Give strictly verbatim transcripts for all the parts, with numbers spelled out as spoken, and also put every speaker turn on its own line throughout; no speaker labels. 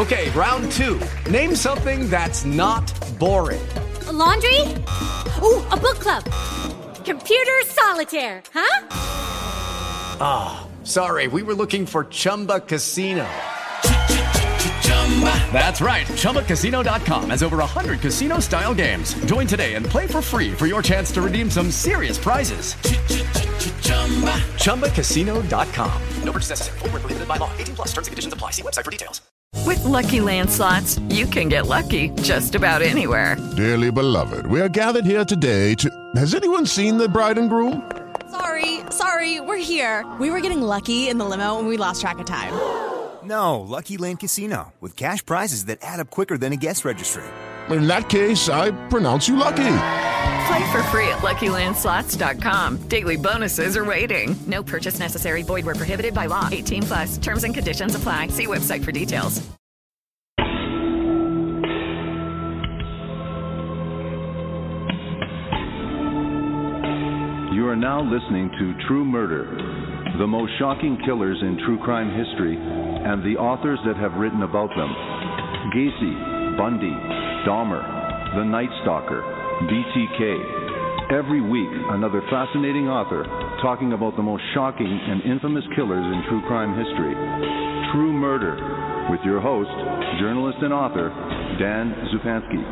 Okay, round two. Name something that's not boring.
A laundry? Ooh, a book club. Computer solitaire, huh?
Ah, oh, sorry, we were looking for Chumba Casino. That's right, Chumba Casino dot com has over one hundred casino-style games. Join today and play for free for your chance to redeem some serious prizes. Chumba Casino dot com. No purchase necessary. Void where prohibited by law. eighteen plus terms and conditions apply. See website for details.
With Lucky Land Slots, you can get lucky just about anywhere.
Dearly beloved, we are gathered here today to... Has anyone seen the bride and groom?
Sorry, sorry, we're here. We were getting lucky in the limo and we lost track of time.
No, Lucky Land Casino, with cash prizes that add up quicker than a guest registry.
In that case, I pronounce you lucky.
Play for free at Lucky Land Slots dot com. Daily bonuses are waiting. No purchase necessary. Void where prohibited by law. eighteen plus. Terms and conditions apply. See website for details.
You are now listening to True Murder, the most shocking killers in true crime history, and the authors that have written about them. Gacy, Bundy, Dahmer, The Night Stalker, B T K. Every week, another fascinating author talking about the most shocking and infamous killers in true crime history. True Murder, with your host, journalist and author, Dan Zupansky.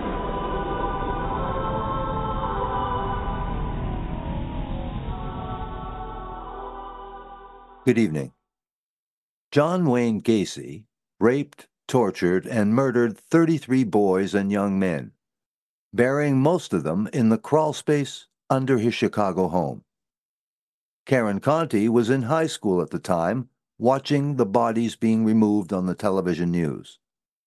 Good evening. John Wayne Gacy raped, tortured, and murdered thirty-three boys and young men, burying most of them in the crawl space under his Chicago home. Karen Conti was in high school at the time, watching the bodies being removed on the television news.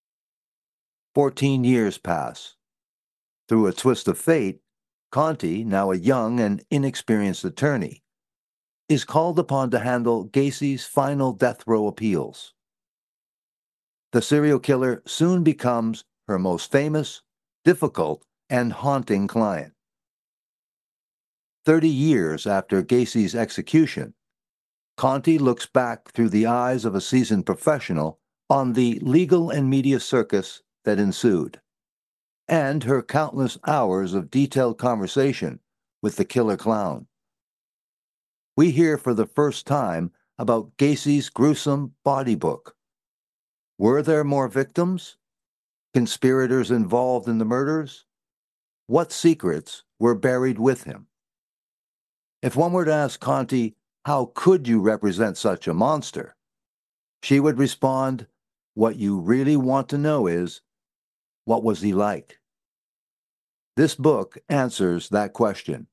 Fourteen years pass. Through a twist of fate, Conti, now a young and inexperienced attorney, is called upon to handle Gacy's final death row appeals. The serial killer soon becomes her most famous, difficult, and haunting client. Thirty years after Gacy's execution, Conti looks back through the eyes of a seasoned professional on the legal and media circus that ensued, and her countless hours of detailed conversation with the killer clown. We hear for the first time about Gacy's gruesome body book. Were there more victims? Conspirators involved in the murders? What secrets were buried with him? If one were to ask Conti, how could you represent such a monster? She would respond, what you really want to know is, what was he like? This book answers that question.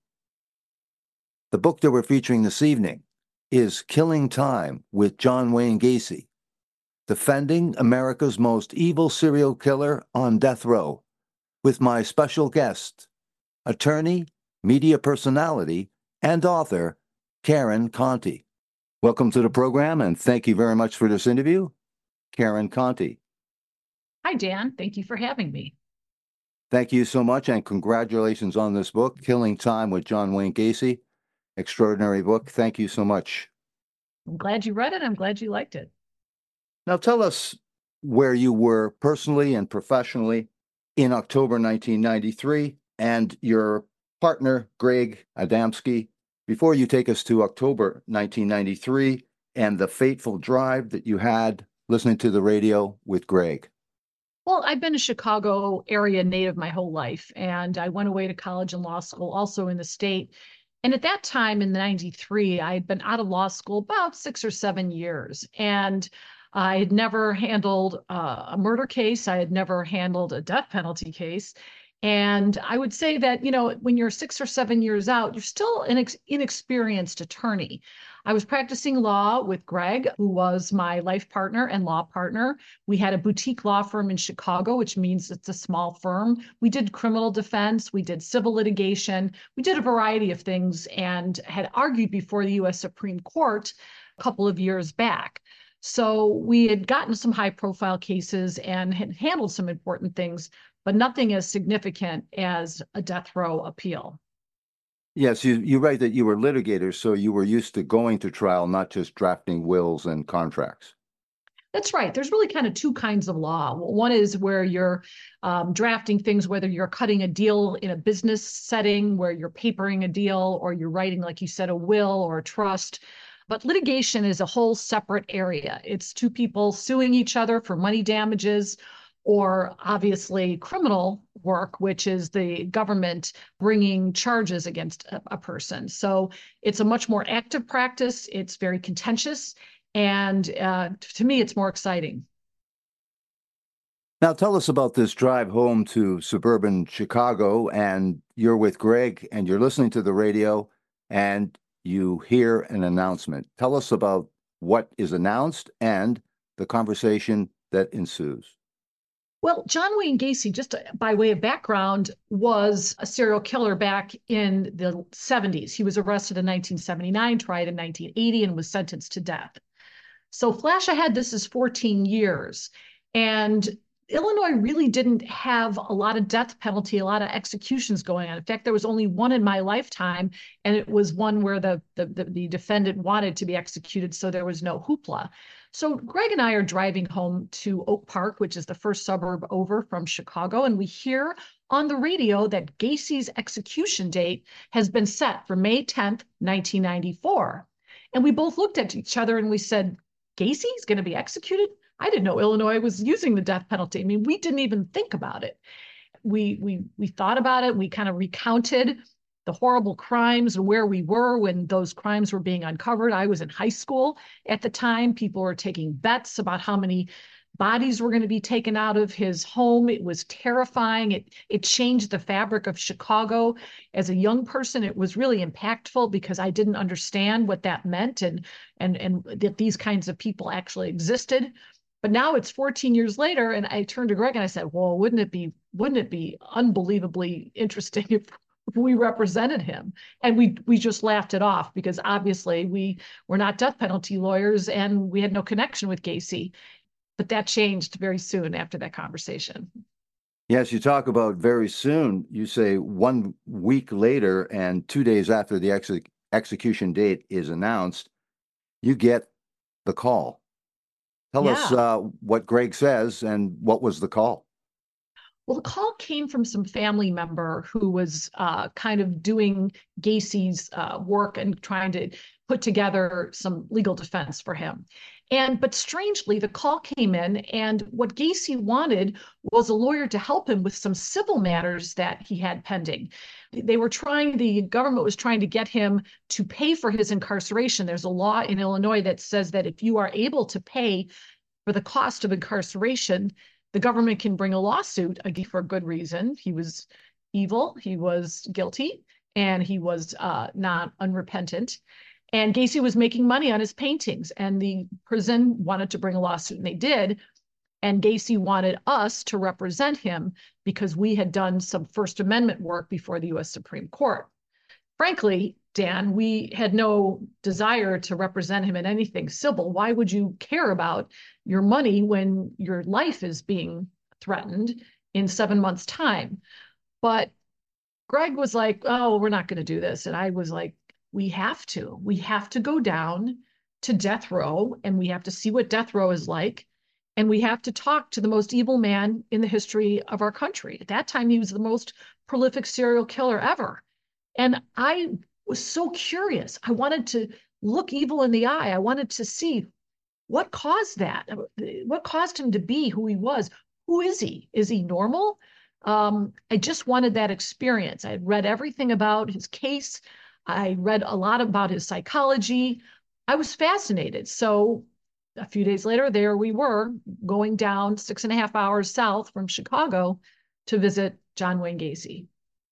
The book that we're featuring this evening is Killing Time with John Wayne Gacy, Defending America's Most Evil Serial Killer on Death Row, with my special guest, attorney, media personality, and author, Karen Conti. Welcome to the program, and thank you very much for this interview, Karen Conti.
Hi, Dan. Thank you for having me.
Thank you so much, and congratulations on this book, Killing Time with John Wayne Gacy. Extraordinary book. Thank you so much.
I'm glad you read it. I'm glad you liked it.
Now tell us where you were personally and professionally in October nineteen ninety-three and your partner, Greg Adamski, before you take us to October nineteen ninety-three and the fateful drive that you had listening to the radio with Greg.
Well, I've been a Chicago area native my whole life, and I went away to college and law school also in the state. And at that time in ninety-three, I had been out of law school about six or seven years. And I had never handled uh, a murder case. I had never handled a death penalty case. And I would say that, you know, when you're six or seven years out, you're still an ex- inexperienced attorney. I was practicing law with Greg, who was my life partner and law partner. We had a boutique law firm in Chicago, which means it's a small firm. We did criminal defense, we did civil litigation, we did a variety of things, and had argued before the U S Supreme Court a couple of years back. So we had gotten some high profile cases and had handled some important things, but nothing as significant as a death row appeal.
Yes, you, you write that you were litigators, so you were used to going to trial, not just drafting wills and contracts.
That's right. There's really kind of two kinds of law. One is where you're um, drafting things, whether you're cutting a deal in a business setting, where you're papering a deal, or you're writing, like you said, a will or a trust. But litigation is a whole separate area. It's two people suing each other for money damages, or obviously criminal work, which is the government bringing charges against a, a person. So it's a much more active practice. It's very contentious. And uh, to me, it's more exciting.
Now, tell us about this drive home to suburban Chicago. And you're with Greg, and you're listening to the radio, and you hear an announcement. Tell us about what is announced and the conversation that ensues.
Well, John Wayne Gacy, just by way of background, was a serial killer back in the seventies. He was arrested in nineteen seventy-nine, tried in nineteen eighty, and was sentenced to death. So flash ahead, this is fourteen years. And Illinois really didn't have a lot of death penalty, a lot of executions going on. In fact, there was only one in my lifetime, and it was one where the, the, the, the defendant wanted to be executed, so there was no hoopla. So Greg and I are driving home to Oak Park, which is the first suburb over from Chicago, and we hear on the radio that Gacy's execution date has been set for May tenth, nineteen ninety-four. And we both looked at each other and we said, Gacy's going to be executed? I didn't know Illinois was using the death penalty. I mean, we didn't even think about it. We we we thought about it. We kind of recounted the horrible crimes and where we were when those crimes were being uncovered. I was in high school at the time. People were taking bets about how many bodies were going to be taken out of his home. It was terrifying. It it changed the fabric of Chicago. As a young person, it was really impactful because I didn't understand what that meant and and and that these kinds of people actually existed. But now it's fourteen years later, and I turned to Greg and I said, well, wouldn't it be wouldn't it be unbelievably interesting if we represented him? And we we just laughed it off because obviously we were not death penalty lawyers and we had no connection with Gacy. But that changed very soon after that conversation.
Yes, you talk about very soon. You say one week later and two days after the ex- execution date is announced, you get the call. Tell
Yeah.
us uh, what Greg says and what was the call.
Well, the call came from some family member who was uh, kind of doing Gacy's uh, work and trying to put together some legal defense for him. And but strangely, the call came in, and what Gacy wanted was a lawyer to help him with some civil matters that he had pending. They were trying, the government was trying to get him to pay for his incarceration. There's a law in Illinois that says that if you are able to pay for the cost of incarceration, the government can bring a lawsuit again for a good reason. He was evil, he was guilty, and he was uh, not unrepentant. And Gacy was making money on his paintings, and the prison wanted to bring a lawsuit, and they did. And Gacy wanted us to represent him because we had done some First Amendment work before the U S Supreme Court. Frankly, Dan, we had no desire to represent him in anything civil. Why would you care about your money when your life is being threatened in seven months' time? But Greg was like, oh, we're not going to do this. And I was like, we have to. We have to go down to death row, and we have to see what death row is like. And we have to talk to the most evil man in the history of our country. At that time, he was the most prolific serial killer ever. And I was so curious. I wanted to look evil in the eye. I wanted to see what caused that. What caused him to be who he was? Who is he? Is he normal? Um, I just wanted that experience. I had read everything about his case. I read a lot about his psychology. I was fascinated. So a few days later, there we were going down six and a half hours south from Chicago to visit John Wayne Gacy.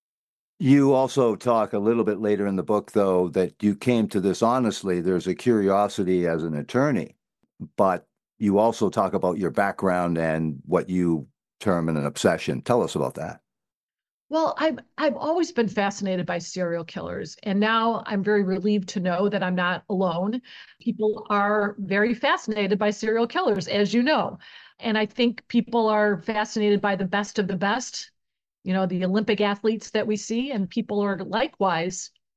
You also talk a little bit later in the book, though, that you came to this honestly. There's a curiosity as an attorney, but you also talk about your background and what you term an obsession. Tell us about that.
Well, I've, I've always been fascinated by serial killers, and now I'm very relieved to know that I'm not alone. People are very fascinated by serial killers, as you know. And I think people are fascinated by the best of the best, you know, the Olympic athletes that we see, and people are likewise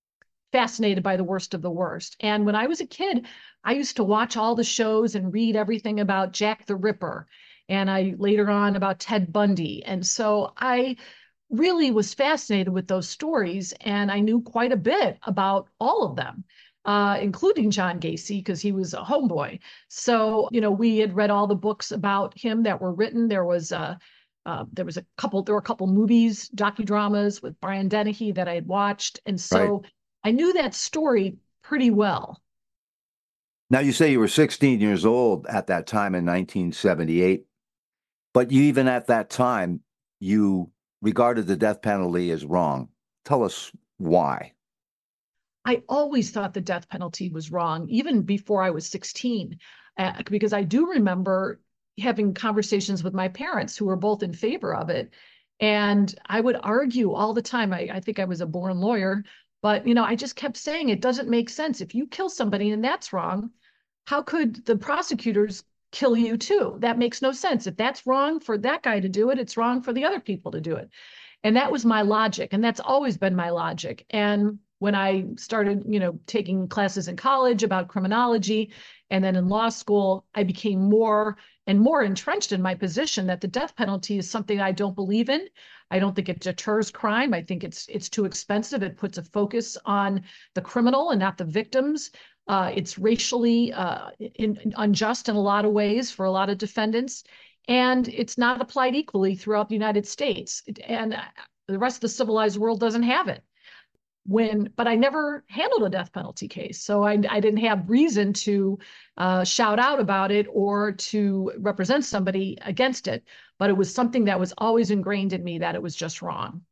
fascinated by the worst of the worst. And when I was a kid, I used to watch all the shows and read everything about Jack the Ripper, and I later on about Ted Bundy. And so I really was fascinated with those stories, and I knew quite a bit about all of them, uh, including John Gacy, because he was a homeboy. So, you know, we had read all the books about him that were written. There was a uh, there was a couple, there were a couple movies, docudramas with Brian Dennehy that I had watched. And so right. I knew that story pretty well.
Now, you say you were sixteen years old at that time in nineteen seventy-eight, but you, even at that time, you regarded the death penalty as wrong. Tell us why.
I always thought the death penalty was wrong, even before I was sixteen, uh, because I do remember having conversations with my parents who were both in favor of it. And I would argue all the time. I, I think I was a born lawyer, but, you know, I just kept saying it doesn't make sense. If you kill somebody and that's wrong, how could the prosecutors kill you too? That makes no sense. If that's wrong for that guy to do it, it's wrong for the other people to do it. And that was my logic. And that's always been my logic. And when I started, you know, taking classes in college about criminology, and then in law school, I became more and more entrenched in my position that the death penalty is something I don't believe in. I don't think it deters crime. I think it's it's too expensive. It puts a focus on the criminal and not the victims. Uh, it's racially uh, in, in unjust in a lot of ways for a lot of defendants, and it's not applied equally throughout the United States. And the rest of the civilized world doesn't have it. When, but I never handled a death penalty case, so I, I didn't have reason to uh, shout out about it or to represent somebody against it. But it was something that was always ingrained in me that it was just wrong.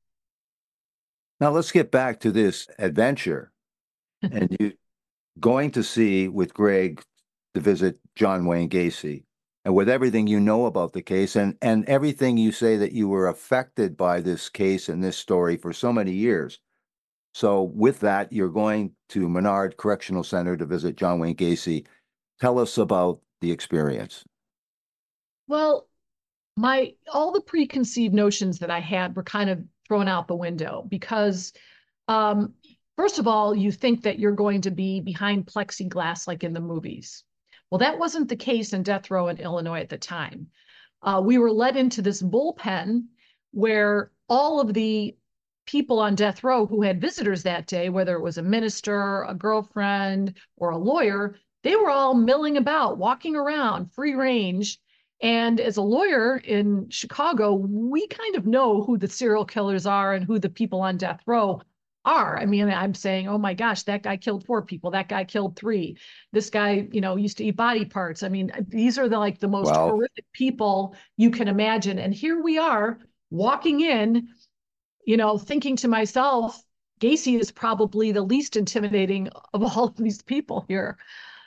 Now let's get back to this adventure, and you going to see with Greg to visit John Wayne Gacy, and with everything you know about the case, and and everything you say that you were affected by this case and this story for so many years. So with that, you're going to Menard Correctional Center to visit John Wayne Gacy. Tell us about the experience.
Well, my all the preconceived notions that I had were kind of thrown out the window because, um, first of all, you think that you're going to be behind plexiglass like in the movies. Well, that wasn't the case in death row in Illinois at the time. Uh, we were led into this bullpen where all of the people on death row who had visitors that day, whether it was a minister, a girlfriend, or a lawyer, they were all milling about, walking around, free range. And as a lawyer in Chicago, we kind of know who the serial killers are and who the people on death row are. I mean, I'm saying, oh my gosh, that guy killed four people. That guy killed three. This guy, you know, used to eat body parts. I mean, these are the like the most wow. horrific people you can imagine. And here we are walking in, you know, thinking to myself, Gacy is probably the least intimidating of all of these people here.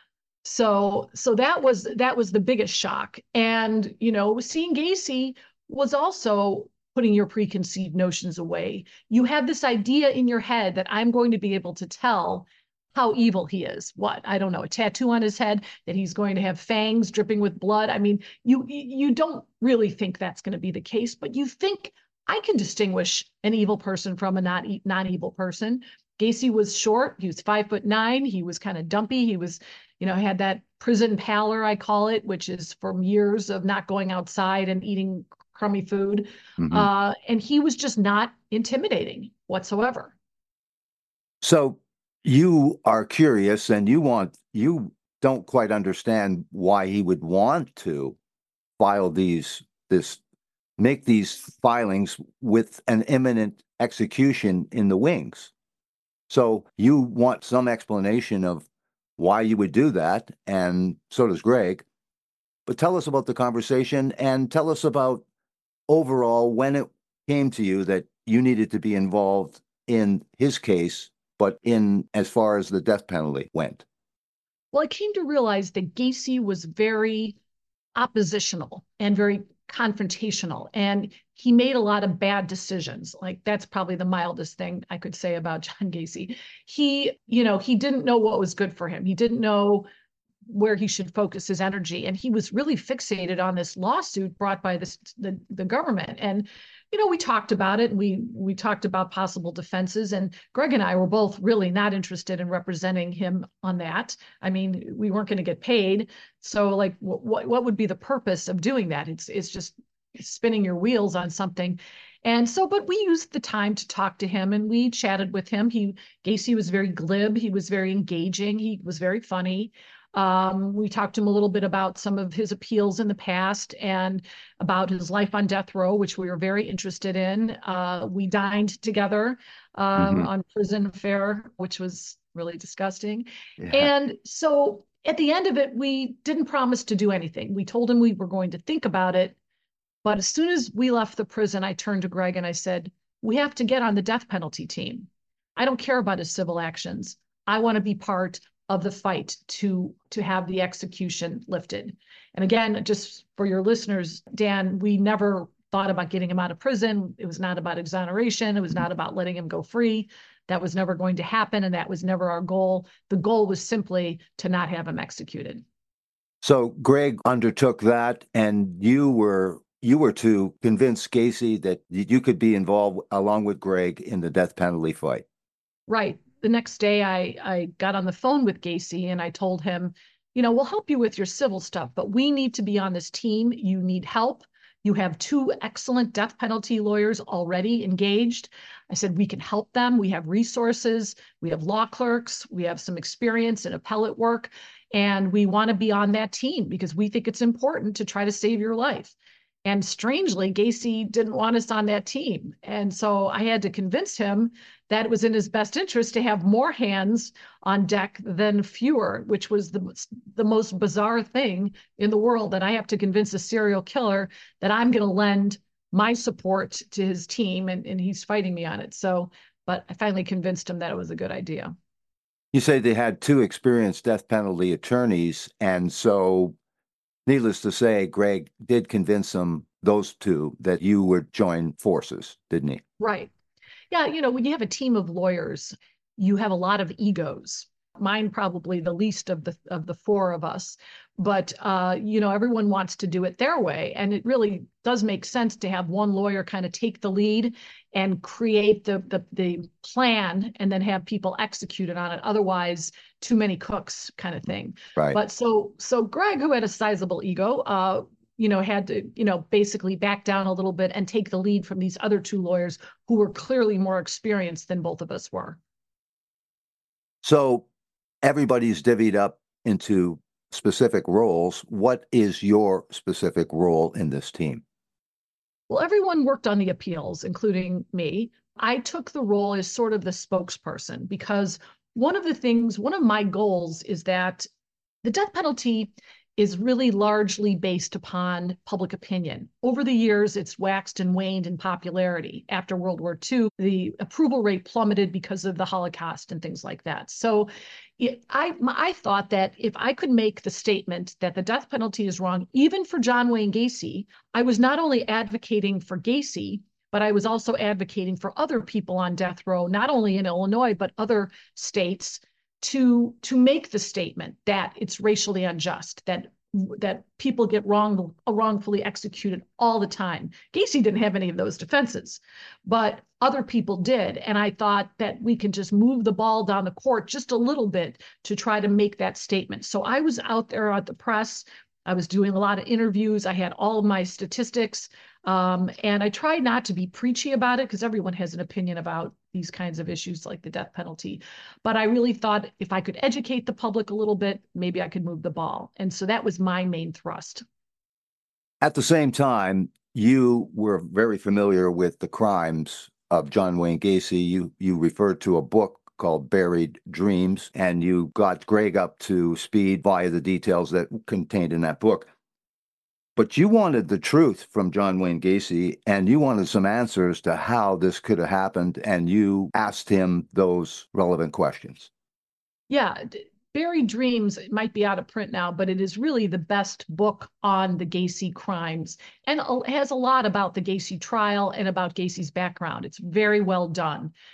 So, so that was that was the biggest shock. And, you know, seeing Gacy was also putting your preconceived notions away. You have this idea in your head that I'm going to be able to tell how evil he is. What? I don't know, a tattoo on his head, that he's going to have fangs dripping with blood. I mean, you you don't really think that's going to be the case, but you think I can distinguish an evil person from a not non-evil person. Gacy was short. He was five foot nine. He was kind of dumpy. He was, you know, had that prison pallor, I call it, which is from years of not going outside and eating crummy food. Mm-hmm. Uh, and he was just not intimidating whatsoever.
So you are curious, and you want, you don't quite understand why he would want to file these, this, make these filings with an imminent execution in the wings. So you want some explanation of why you would do that, and so does Greg. But tell us about the conversation, and tell us about overall when it came to you that you needed to be involved in his case, but in as far as the death penalty went.
Well, I came to realize that Gacy was very oppositional and very confrontational, and he made a lot of bad decisions. Like, that's probably the mildest thing I could say about John Gacy. He, you know, he didn't know what was good for him. He didn't know where he should focus his energy. And he was really fixated on this lawsuit brought by this, the, the government. And, you know, we talked about it. We, we talked about possible defenses, and Greg and I were both really not interested in representing him on that. I mean, we weren't going to get paid. So like, what, what would be the purpose of doing that? It's, it's just spinning your wheels on something. And so, but we used the time to talk to him, and we chatted with him. He, Gacy was very glib. He was very engaging. He was very funny. Um, we talked to him a little bit about some of his appeals in the past and about his life on death row, which we were very interested in. Uh, we dined together um, mm-hmm. on prison fare, which was really disgusting. Yeah. And so at the end of it, we didn't promise to do anything. We told him we were going to think about it. But as soon as we left the prison, I turned to Greg and I said, we have to get on the death penalty team. I don't care about his civil actions. I want to be part of the fight to, to have the execution lifted. And again, just for your listeners, Dan, we never thought about getting him out of prison. It was not about exoneration. It was not about letting him go free. That was never going to happen. And that was never our goal. The goal was simply to not have him executed.
So Greg undertook that, and you were you were to convince Gacy that you could be involved along with Greg in the death penalty fight.
Right. The next day, I, I got on the phone with Gacy and I told him, you know, we'll help you with your civil stuff, but we need to be on this team. You need help. You have two excellent death penalty lawyers already engaged. I said, we can help them. We have resources. We have law clerks. We have some experience in appellate work. And we want to be on that team because we think it's important to try to save your life. And strangely, Gacy didn't want us on that team. And so I had to convince him that it was in his best interest to have more hands on deck than fewer, which was the, the most bizarre thing in the world, that I have to convince a serial killer that I'm going to lend my support to his team, and, and he's fighting me on it. So, but I finally convinced him that it was a good idea.
You say they had two experienced death penalty attorneys, and so needless to say, Greg did convince them, those two, that you would join forces, didn't he?
Right. Yeah, you know, when you have a team of lawyers, you have a lot of egos. Mine probably the least of the of the four of us, but uh, you know, everyone wants to do it their way, and it really does make sense to have one lawyer kind of take the lead and create the the the plan, and then have people execute it on it. Otherwise, too many cooks, kind of thing.
Right.
But so so Greg, who had a sizable ego, uh, you know, had to, you know, basically back down a little bit and take the lead from these other two lawyers who were clearly more experienced than both of us were.
So everybody's divvied up into specific roles. What is your specific role in this team?
Well, everyone worked on the appeals, including me. I took the role as sort of the spokesperson, because one of the things, one of my goals is that the death penalty is really largely based upon public opinion. Over the years, it's waxed and waned in popularity. After World War Two, the approval rate plummeted because of the Holocaust and things like that. So it, I, I thought that if I could make the statement that the death penalty is wrong, even for John Wayne Gacy, I was not only advocating for Gacy, but I was also advocating for other people on death row, not only in Illinois, but other states, to to make the statement that it's racially unjust, that that people get wrong wrongfully executed all the time. Gacy didn't have any of those defenses, but other people did. And I thought that we can just move the ball down the court just a little bit to try to make that statement. So I was out there at the press. I was doing a lot of interviews. I had all of my statistics. Um, and I tried not to be preachy about it, because everyone has an opinion about these kinds of issues like the death penalty. But I really thought if I could educate the public a little bit, maybe I could move the ball. And so that was my main thrust.
At the same time, you were very familiar with the crimes of John Wayne Gacy. You, you referred to a book called Buried Dreams, and you got Greg up to speed via the details that contained in that book. But you wanted the truth from John Wayne Gacy, and you wanted some answers to how this could have happened, and you asked him those relevant questions.
Yeah, Buried Dreams might be out of print now, but it is really the best book on the Gacy crimes, and it has a lot about the Gacy trial and about Gacy's background. It's very well done.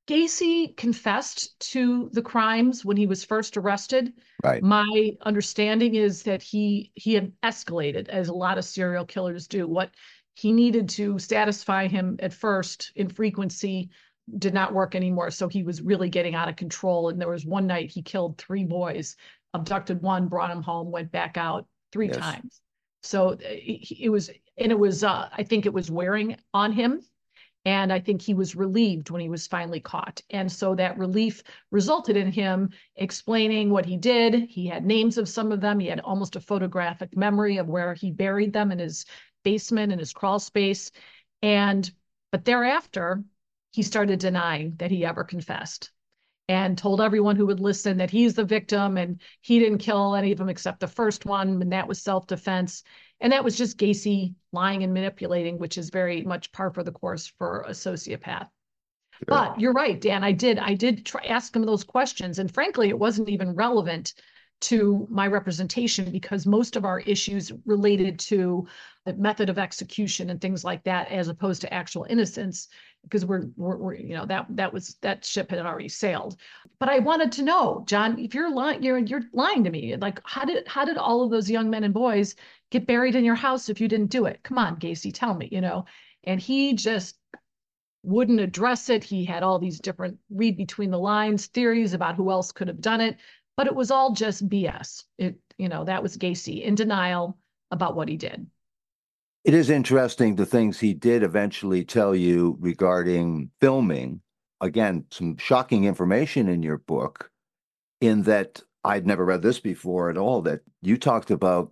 Gacy confessed to the crimes when he was first arrested.
Right.
My understanding is that he he had escalated, as a lot of serial killers do. What he needed to satisfy him at first in frequency did not work anymore. So he was really getting out of control. And there was one night he killed three boys, abducted one, brought him home, went back out three
Yes.
times. So it, it was, and it was, uh, I think it was wearing on him. And I think he was relieved when he was finally caught. And so that relief resulted in him explaining what he did. He had names of some of them. He had almost a photographic memory of where he buried them in his basement, in his crawl space. And, but thereafter, he started denying that he ever confessed and told everyone who would listen that he's the victim and he didn't kill any of them except the first one, and that was self-defense. And that was just Gacy lying and manipulating, which is very much par for the course for a sociopath. Sure. But you're right, Dan. I did I did try, ask him those questions, and frankly, it wasn't even relevant to my representation because most of our issues related to the method of execution and things like that, as opposed to actual innocence, because we're, we're, we're you know, that that was that ship had already sailed. But I wanted to know, John, if you're lying, you're you're lying to me. Like, how did how did all of those young men and boys get buried in your house if you didn't do it? Come on, Gacy, tell me, you know. And he just wouldn't address it. He had all these different read between the lines theories about who else could have done it. But it was all just B S. It, you know, that was Gacy in denial about what he did.
It is interesting the things he did eventually tell you regarding filming. Again, some shocking information in your book, in that I'd never read this before at all, that you talked about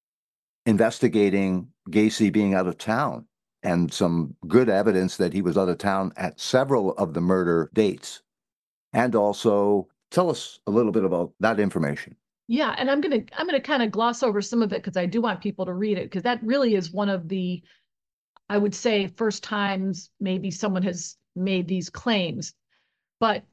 investigating Gacy being out of town and some good evidence that he was out of town at several of the murder dates. And also, tell us a little bit about that information.
Yeah, and I'm gonna I'm gonna kind of gloss over some of it because I do want people to read it, because that really is one of the, I would say, first times maybe someone has made these claims. But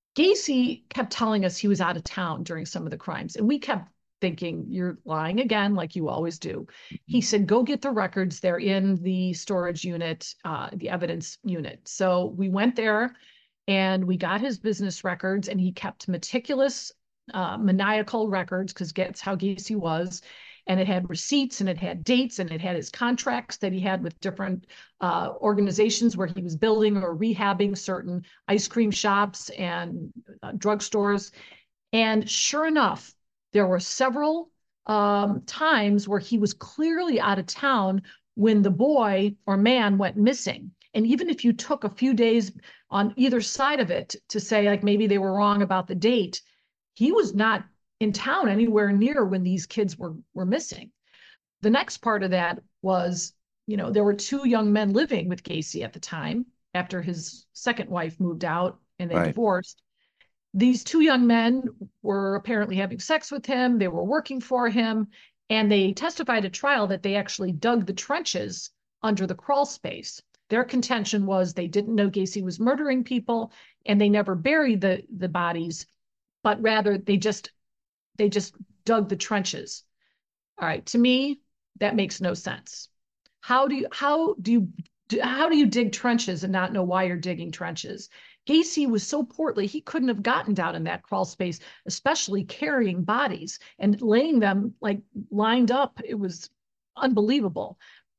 Gacy kept telling us he was out of town during some of the crimes, and we kept thinking, you're lying again, like you always do. He said, go get the records. They're in the storage unit, uh, the evidence unit. So we went there and we got his business records, and he kept meticulous, uh, maniacal records, because that's how Gacy was. And it had receipts, and it had dates, and it had his contracts that he had with different uh, organizations where he was building or rehabbing certain ice cream shops and uh, drugstores. And sure enough, there were several um, times where he was clearly out of town when the boy or man went missing. And even if you took a few days on either side of it to say, like, maybe they were wrong about the date, he was not in town anywhere near when these kids were, were missing. The next part of that was, you know, there were two young men living with Gacy at the time after his second wife moved out and they
Right.
divorced. These two young men were apparently having sex with him. They were working for him, and they testified at trial that they actually dug the trenches under the crawl space. Their contention was they didn't know Gacy was murdering people, and they never buried the, the bodies, but rather they just they just dug the trenches. All right, to me, that makes no sense. How do you how do you how do you dig trenches and not know why you're digging trenches? Gacy was so portly, he couldn't have gotten down in that crawl space, especially carrying bodies and laying them like lined up. It was unbelievable.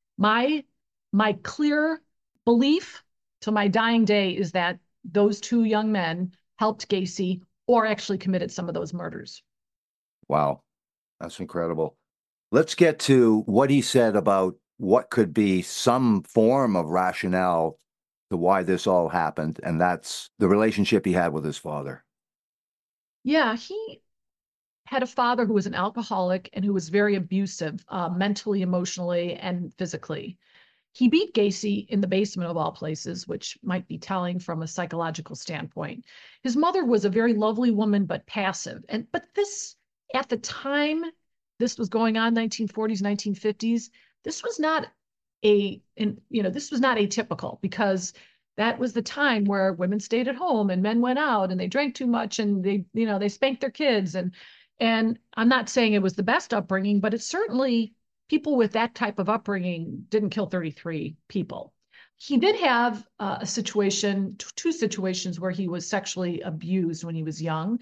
My my clear belief to my dying day is that those two young men helped Gacy or actually committed some of those murders.
Wow, that's incredible. Let's get to what he said about what could be some form of rationale to why this all happened, and that's the relationship he had with his father.
Yeah, he had a father who was an alcoholic and who was very abusive, uh, mentally, emotionally, and physically. He beat Gacy in the basement of all places, which might be telling from a psychological standpoint. His mother was a very lovely woman, but passive. And but this, at the time this was going on, nineteen forties, nineteen fifties, this was not a, and you know, this was not atypical, because that was the time where women stayed at home and men went out and they drank too much and they, you know, they spanked their kids. And, and I'm not saying it was the best upbringing, but it's certainly, people with that type of upbringing didn't kill thirty-three people. he did have uh, a situation, two situations where he was sexually abused when he was young.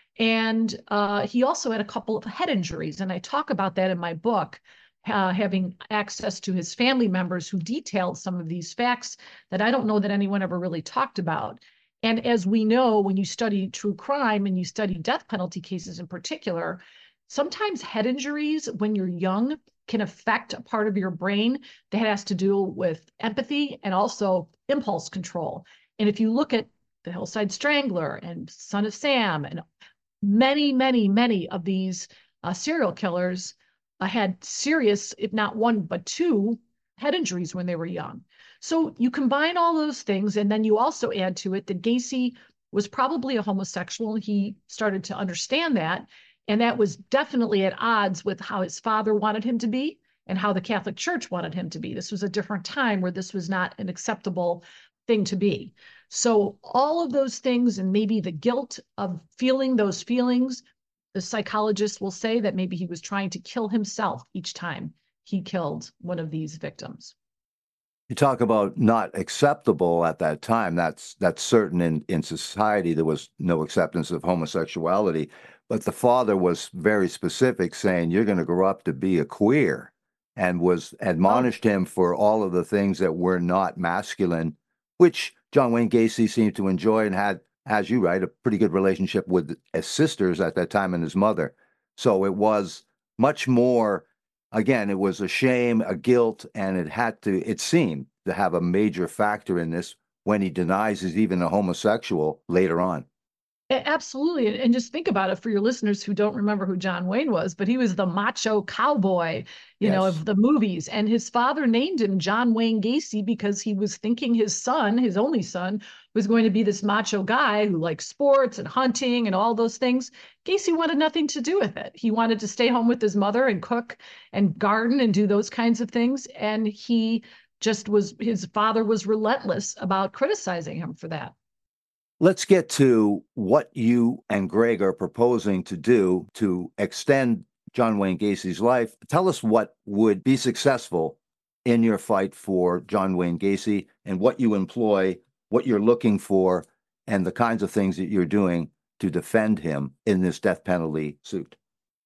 And uh, he also had a couple of head injuries. And I talk about that in my book, uh, having access to his family members who detailed some of these facts that I don't know that anyone ever really talked about. And as we know, when you study true crime and you study death penalty cases in particular, sometimes head injuries when you're young can affect a part of your brain that has to do with empathy and also impulse control. And if you look at the Hillside Strangler and Son of Sam and many, many, many of these uh, serial killers uh, had serious, if not one, but two head injuries when they were young. So you combine all those things, and then you also add to it that Gacy was probably a homosexual. He started to understand that. And that was definitely at odds with how his father wanted him to be and how the Catholic Church wanted him to be. This was a different time where this was not an acceptable thing to be. So all of those things, and maybe the guilt of feeling those feelings, the psychologist will say that maybe he was trying to kill himself each time he killed one of these victims.
You talk about not acceptable at that time. That's that's certain in, in society. There was no acceptance of homosexuality. But the father was very specific, saying, you're going to grow up to be a queer, and was admonished oh. him for all of the things that were not masculine, which John Wayne Gacy seemed to enjoy and had, as you write, a pretty good relationship with his sisters at that time and his mother. So it was much more, again, it was a shame, a guilt, and it had to, it seemed to have a major factor in this when he denies he's even a homosexual later on.
Absolutely. And just think about it for your listeners who don't remember who John Wayne was, but he was the macho cowboy, you yes. know, of the movies. And his father named him John Wayne Gacy because he was thinking his son, his only son, was going to be this macho guy who liked sports and hunting and all those things. Gacy wanted nothing to do with it. He wanted to stay home with his mother and cook and garden and do those kinds of things. And he just was, his father was relentless about criticizing him for that.
Let's get to what you and Greg are proposing to do to extend John Wayne Gacy's life. Tell us what would be successful in your fight for John Wayne Gacy and what you employ, what you're looking for, and the kinds of things that you're doing to defend him in this death penalty suit.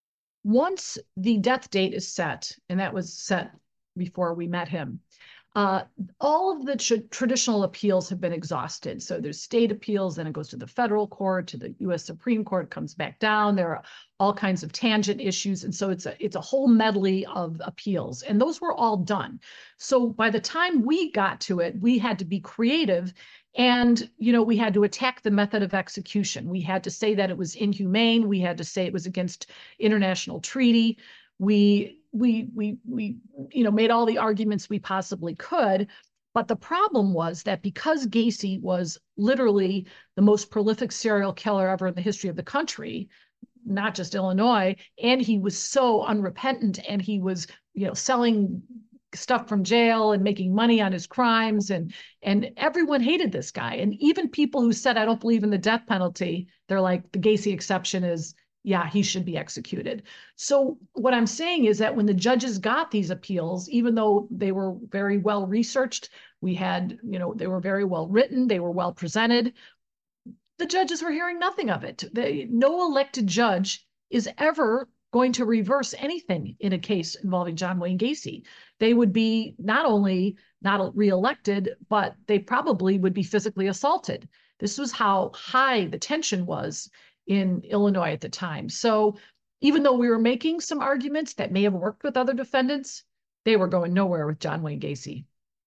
Once the death date is set, and that was set before we met him, Uh, all of the tr- traditional appeals have been exhausted. So there's state appeals, then it goes to the federal court, to the U S Supreme Court, comes back down. There are all kinds of tangent issues. And so it's a, it's a whole medley of appeals. And those were all done. So by the time we got to it, we had to be creative. And, you know, we had to attack the method of execution. We had to say that it was inhumane. We had to say it was against international treaty. We we we we you know made all the arguments we possibly could, but the problem was that because Gacy was literally the most prolific serial killer ever in the history of the country, not just Illinois, and he was so unrepentant, and he was you know selling stuff from jail and making money on his crimes, and and everyone hated this guy. And even people who said, I don't believe in the death penalty, they're like, the Gacy exception is, yeah, he should be executed. So what I'm saying is that when the judges got these appeals, even though they were very well researched, we had, you know, they were very well written, they were well presented, the judges were hearing nothing of it. They, no elected judge is ever going to reverse anything in a case involving John Wayne Gacy. They would be not only not reelected, but they probably would be physically assaulted. This was how high the tension was in Illinois at the time. So even though we were making some arguments that may have worked with other defendants, they were going nowhere with John Wayne Gacy.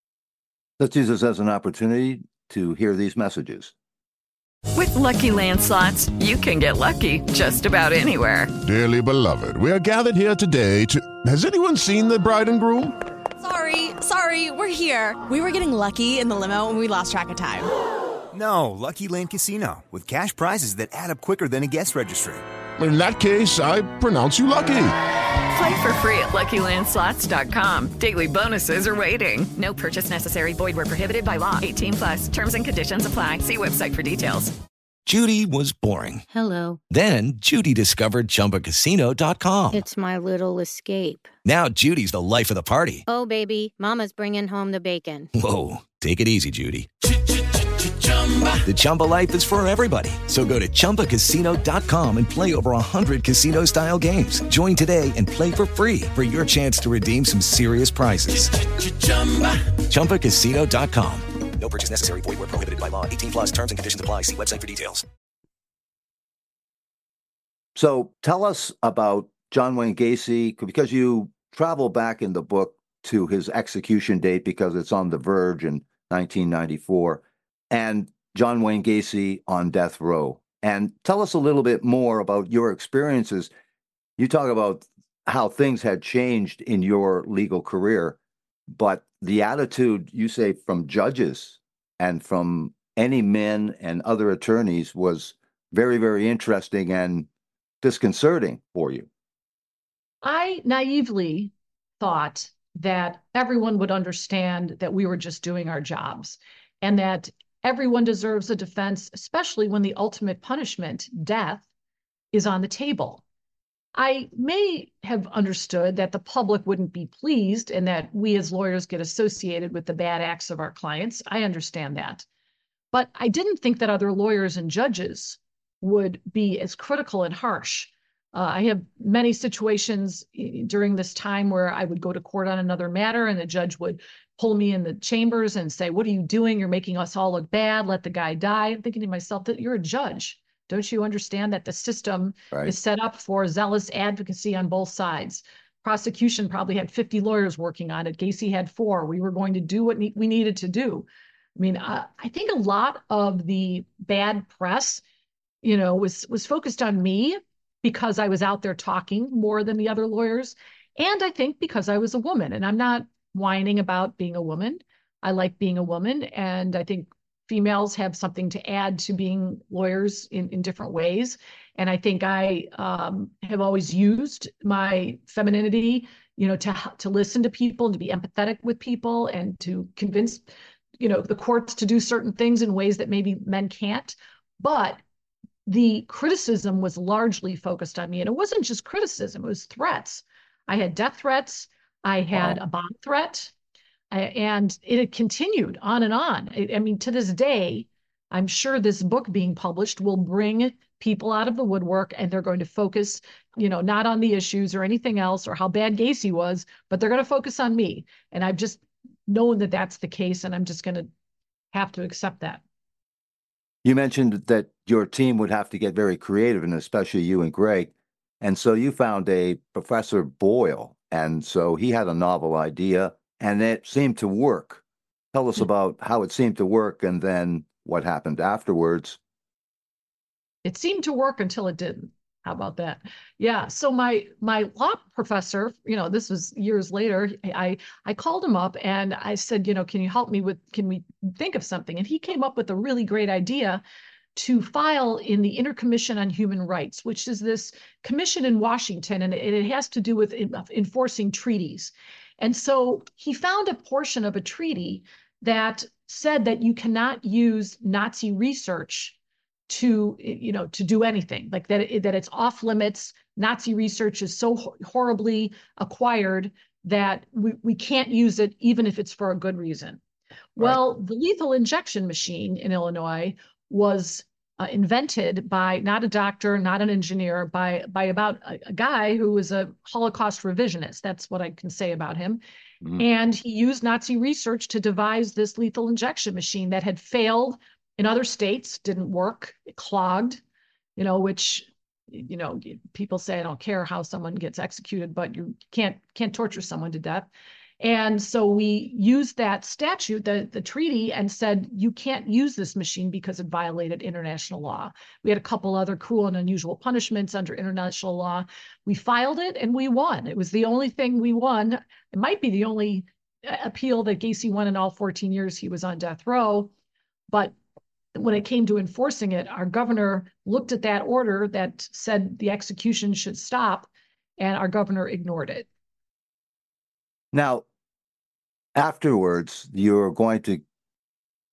Let's use this as an opportunity to hear these messages.
With Lucky Land Slots, you can get lucky just about anywhere.
Dearly beloved, we are gathered here today to... Has anyone seen the bride and groom?
Sorry, sorry, we're here. We were getting lucky in the limo and we lost track of time.
No, Lucky Land Casino, with cash prizes that add up quicker than a guest registry.
In that case, I pronounce you lucky.
Play for free at Lucky Land Slots dot com. Daily bonuses are waiting. No purchase necessary. Void where prohibited by law. eighteen plus. Terms and conditions apply. See website for details.
Judy was boring.
Hello.
Then Judy discovered Chumba Casino dot com.
It's my little escape.
Now Judy's the life of the party.
Oh, baby, mama's bringing home the bacon.
Whoa, take it easy, Judy. The Chumba life is for everybody. So go to Chumba Casino dot com and play over one hundred casino-style games. Join today and play for free for your chance to redeem some serious prizes. Chumba Casino dot com.
No purchase necessary. Void where prohibited by law. eighteen plus terms and conditions apply. See website for details.
So tell us about John Wayne Gacy, because you travel back in the book to his execution date because it's on the verge in nineteen ninety-four, and John Wayne Gacy on death row. And tell us a little bit more about your experiences. You talk about how things had changed in your legal career, but the attitude, you say, from judges and from any men and other attorneys was very, very interesting and disconcerting for you.
I naively thought that everyone would understand that we were just doing our jobs and that everyone deserves a defense, especially when the ultimate punishment, death, is on the table. I may have understood that the public wouldn't be pleased and that we as lawyers get associated with the bad acts of our clients. I understand that. But I didn't think that other lawyers and judges would be as critical and harsh. Uh, I have many situations during this time where I would go to court on another matter and the judge would pull me in the chambers and say, "What are you doing? You're making us all look bad. Let the guy die." I'm thinking to myself that you're a judge. Don't you understand that the system right. is set up for zealous advocacy on both sides? Prosecution probably had fifty lawyers working on it. Gacy had four. We were going to do what ne- we needed to do. I mean, uh, I think a lot of the bad press, you know, was was focused on me because I was out there talking more than the other lawyers. And I think because I was a woman, and I'm not whining about being a woman. I like being a woman. And I think females have something to add to being lawyers in, in different ways. And I think I um, have always used my femininity, you know, to, to listen to people and to be empathetic with people and to convince, you know, the courts to do certain things in ways that maybe men can't. But the criticism was largely focused on me. And it wasn't just criticism, it was threats. I had death threats. I had wow. a bomb threat. And it had continued on and on. I, I mean, to this day, I'm sure this book being published will bring people out of the woodwork, and they're going to focus, you know, not on the issues or anything else or how bad Gacy was, but they're going to focus on me. And I've just known that that's the case, and I'm just going to have to accept that.
You mentioned that your team would have to get very creative, and especially you and Greg. And so you found a Professor Boyle, and so he had a novel idea, and it seemed to work. Tell us about how it seemed to work and then what happened afterwards.
It seemed to work until it didn't. How about that? Yeah. So my my law professor, you know, this was years later, I I called him up and I said, you know, can you help me with, can we think of something? And he came up with a really great idea to file in the Intercommission on Human Rights, which is this commission in Washington, and it, it has to do with enforcing treaties. And so he found a portion of a treaty that said that you cannot use Nazi research to, you know, to do anything, like that, it, that it's off limits. Nazi research is so ho- horribly acquired that we, we can't use it, even if it's for a good reason. Right. Well, the lethal injection machine in Illinois was uh, invented by not a doctor, not an engineer, by by about a, a guy who was a Holocaust revisionist. That's what I can say about him. Mm. And he used Nazi research to devise this lethal injection machine that had failed in other states, didn't work, it clogged, you know, which, you know, people say, I don't care how someone gets executed, but you can't can't torture someone to death. And so we used that statute, the, the treaty, and said, you can't use this machine because it violated international law. We had a couple other cruel and unusual punishments under international law. We filed it and we won. It was the only thing we won. It might be the only appeal that Gacy won in all fourteen years he was on death row. But when it came to enforcing it, our governor looked at that order that said the execution should stop, and our governor ignored it.
Now, afterwards, you're going to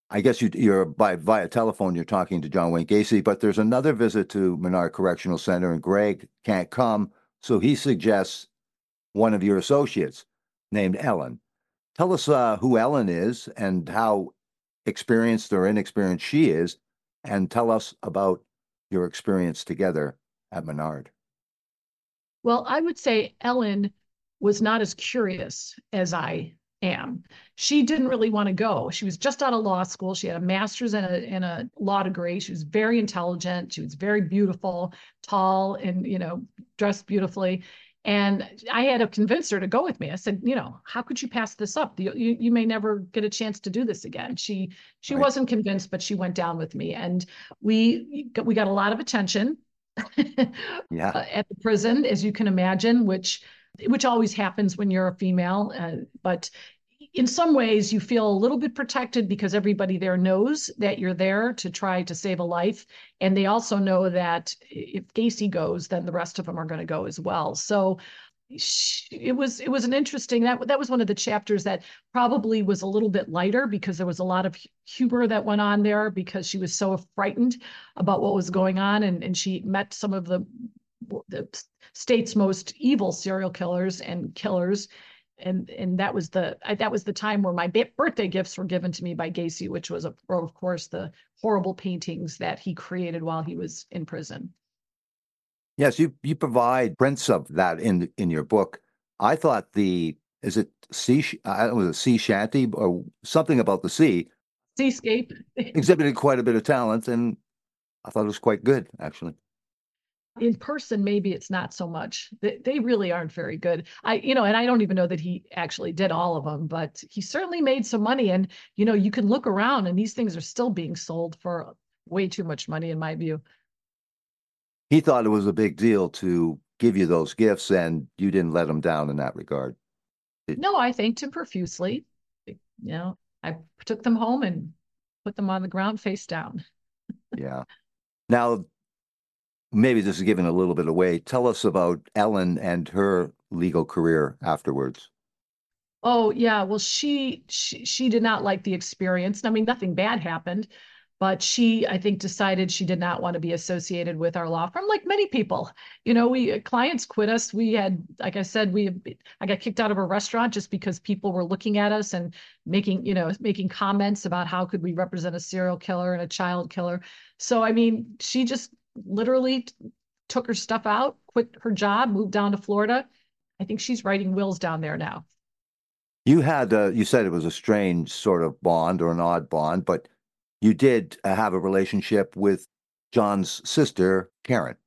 I guess you, you're by via telephone, you're talking to John Wayne Gacy, but there's another visit to Menard Correctional Center, and Greg can't come, so he suggests one of your associates named Ellen. Tell us uh, who Ellen is and how experienced or inexperienced she is, and tell us about your experience together at Menard.
Well, I would say Ellen was not as curious as I am. She didn't really want to go. She was just out of law school. She had a master's and a, and a law degree. She was very intelligent. She was very beautiful, tall, and, you know, dressed beautifully. And I had to convince her to go with me. I said, you know, how could you pass this up? You, you, you may never get a chance to do this again. She she right. wasn't convinced, but she went down with me. And we, we got a lot of attention yeah. uh, at the prison, as you can imagine, which which always happens when you're a female. Uh, but in some ways, you feel a little bit protected because everybody there knows that you're there to try to save a life. And they also know that if Gacy goes, then the rest of them are going to go as well. So it was it was an interesting, that, that was one of the chapters that probably was a little bit lighter because there was a lot of humor that went on there because she was so frightened about what was going on. And, and she met some of the the state's most evil serial killers and killers. And and that was the that was the time where my birthday gifts were given to me by Gacy, which was, a, of course, the horrible paintings that he created while he was in prison.
Yes, you you provide prints of that in in your book. I thought the is it sea I was a sea shanty or something about the sea
seascape
exhibited quite a bit of talent, and I thought it was quite good actually.
In person, maybe it's not so much. They, they really aren't very good. I, you know, and I don't even know that he actually did all of them, but he certainly made some money. And, you know, you can look around and these things are still being sold for way too much money, in my view.
He thought it was a big deal to give you those gifts, and you didn't let him down in that regard. Did...
No, I thanked him profusely. You know, I took them home and put them on the ground face down.
Yeah. Now, maybe this is giving a little bit away. Tell us about Ellen and her legal career afterwards.
Oh, yeah. Well, she, she, she did not like the experience. I mean, nothing bad happened, but she, I think, decided she did not want to be associated with our law firm, like many people. You know, we clients quit us. We had, like I said, we, I got kicked out of a restaurant just because people were looking at us and making, you know, making comments about how could we represent a serial killer and a child killer. So, I mean, she just literally took her stuff out, quit her job, moved down to Florida. I think she's writing wills down there now.
You had, uh, you said it was a strange sort of bond or an odd bond, but you did uh, have a relationship with John's sister, Karen.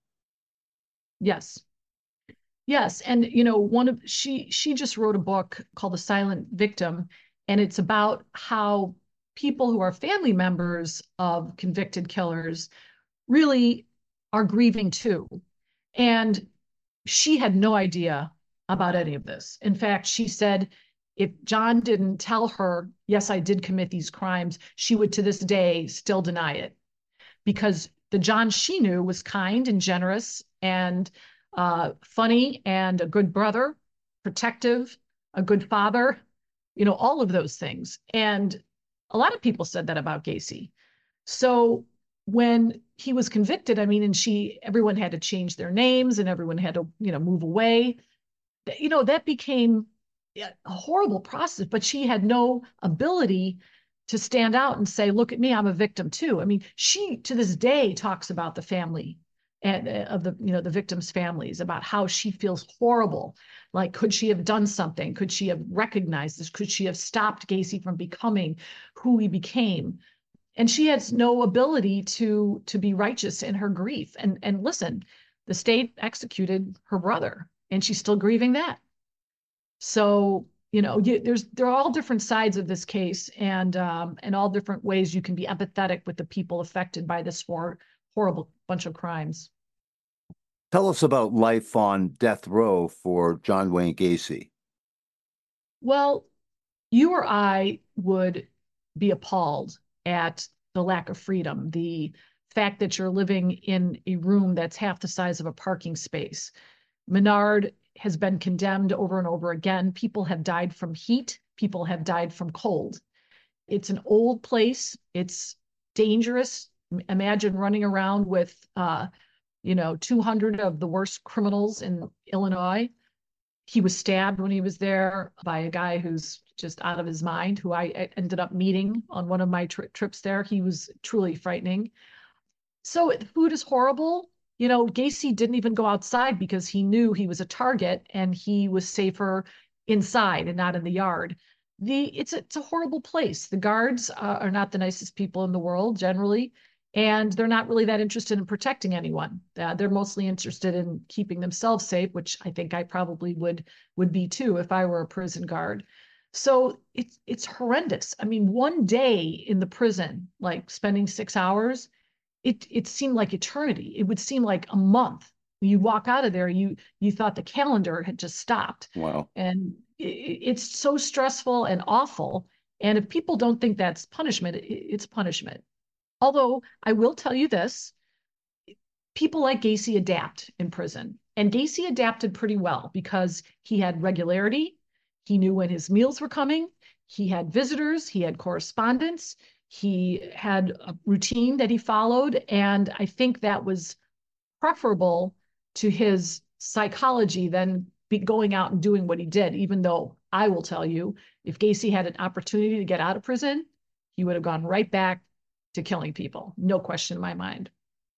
Yes. Yes. And, you know, one of, she, she just wrote a book called The Silent Victim, and it's about how people who are family members of convicted killers really are grieving too. And she had no idea about any of this. In fact, she said if John didn't tell her, yes, I did commit these crimes, she would to this day still deny it. Because the John she knew was kind and generous and uh, funny and a good brother, protective, a good father, you know, all of those things. And a lot of people said that about Gacy. So when he was convicted, I mean, and she, everyone had to change their names and everyone had to, you know, move away. You know, that became a horrible process, but she had no ability to stand out and say, look at me, I'm a victim too. I mean, she to this day talks about the family and uh, of the, you know, the victims' families, about how she feels horrible. Like, could she have done something? Could she have recognized this? Could she have stopped Gacy from becoming who he became? And she has no ability to to be righteous in her grief. And and listen, the state executed her brother, and she's still grieving that. So, you know, you, there's there are all different sides of this case, and um, and all different ways you can be empathetic with the people affected by this hor- horrible bunch of crimes.
Tell us about life on death row for John Wayne Gacy.
Well, you or I would be appalled at the lack of freedom, the fact that you're living in a room that's half the size of a parking space. Menard has been condemned over and over again. People have died from heat. People have died from cold. It's an old place. It's dangerous. Imagine running around with, uh, you know, two hundred of the worst criminals in Illinois. He was stabbed when he was there by a guy who's just out of his mind, who I ended up meeting on one of my tri trips there. He was truly frightening. So the food is horrible. You know, Gacy didn't even go outside because he knew he was a target and he was safer inside and not in the yard. The it's a, it's a horrible place. The guards uh, are not the nicest people in the world generally, and they're not really that interested in protecting anyone. Uh, they're mostly interested in keeping themselves safe, which I think I probably would would be too if I were a prison guard. So it's it's horrendous. I mean, one day in the prison, like spending six hours, it it seemed like eternity. It would seem like a month. You walk out of there, you you thought the calendar had just stopped.
Wow.
And it, it's so stressful and awful. And if people don't think that's punishment, it, it's punishment. Although I will tell you this, people like Gacy adapt in prison. And Gacy adapted pretty well because he had regularity. He knew when his meals were coming. He had visitors. He had correspondence. He had a routine that he followed. And I think that was preferable to his psychology than be going out and doing what he did, even though I will tell you, if Gacy had an opportunity to get out of prison, he would have gone right back to killing people. No question in my mind.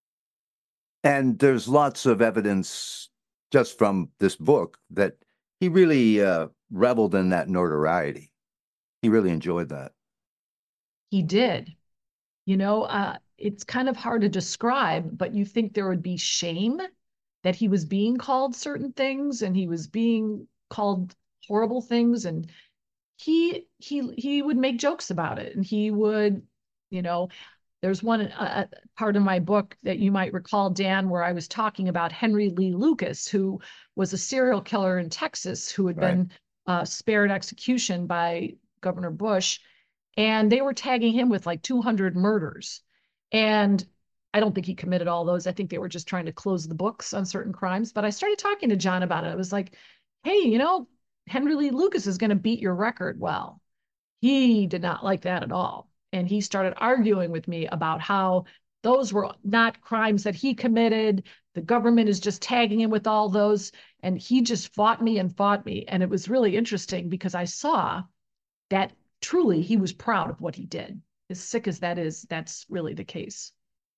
And there's lots of evidence just from this book that he really uh, reveled in that notoriety. He really enjoyed that.
He did. You know, uh, it's kind of hard to describe, but you think there would be shame that he was being called certain things and he was being called horrible things. And he he he would make jokes about it. And he would, you know, there's one uh, part of my book that you might recall, Dan, where I was talking about Henry Lee Lucas, who was a serial killer in Texas who had right. been uh, spared execution by Governor Bush. And they were tagging him with like two hundred murders. And I don't think he committed all those. I think they were just trying to close the books on certain crimes. But I started talking to John about it. I was like, hey, you know, Henry Lee Lucas is going to beat your record. Well, he did not like that at all. And he started arguing with me about how those were not crimes that he committed. The government is just tagging him with all those. And he just fought me and fought me. And it was really interesting because I saw that truly he was proud of what he did. As sick as that is, that's really the case.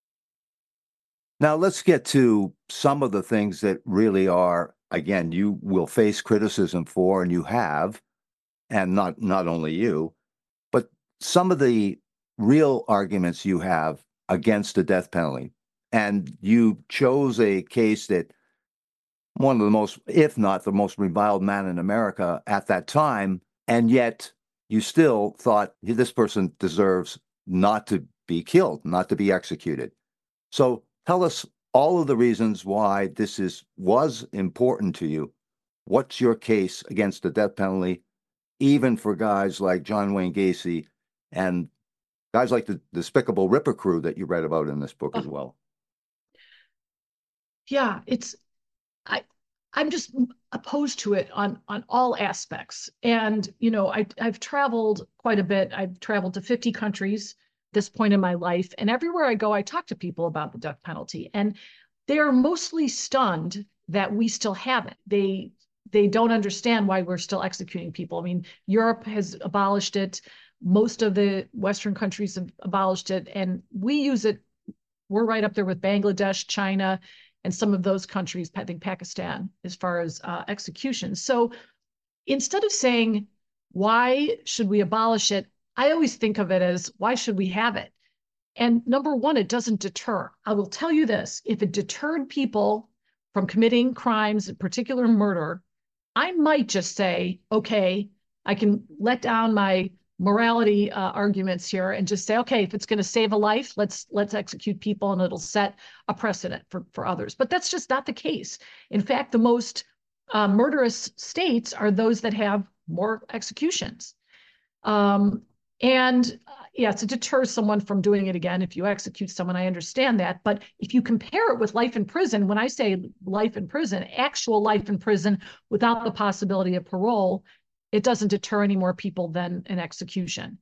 Now let's get to some of the things that really are, again, you will face criticism for, and you have, and not, not only you, but some of the real arguments you have against the death penalty. And you chose a case that one of the most, if not the most reviled man in America at that time, and yet you still thought this person deserves not to be killed, not to be executed. So tell us all of the reasons why this is was important to you. What's your case against the death penalty, even for guys like John Wayne Gacy and guys like the Despicable Ripper crew that you read about in this book as well?
Yeah, it's I I'm just opposed to it on on all aspects. And you know, I I've traveled quite a bit. I've traveled to fifty countries at this point in my life, and everywhere I go, I talk to people about the death penalty, and they're mostly stunned that we still have it. They they don't understand why we're still executing people. I mean, Europe has abolished it. Most of the Western countries have abolished it, and we use it. We're right up there with Bangladesh, China, and some of those countries, I think Pakistan, as far as uh, executions. So instead of saying, why should we abolish it? I always think of it as, why should we have it? And number one, it doesn't deter. I will tell you this, if it deterred people from committing crimes, in particular murder, I might just say, okay, I can let down my morality uh, arguments here and just say, okay, if it's going to save a life, let's let's execute people and it'll set a precedent for, for others. But that's just not the case. In fact, the most uh, murderous states are those that have more executions. Um, and uh, yes, it deters someone from doing it again. If you execute someone, I understand that. But if you compare it with life in prison, when I say life in prison, actual life in prison without the possibility of parole, it doesn't deter any more people than an execution.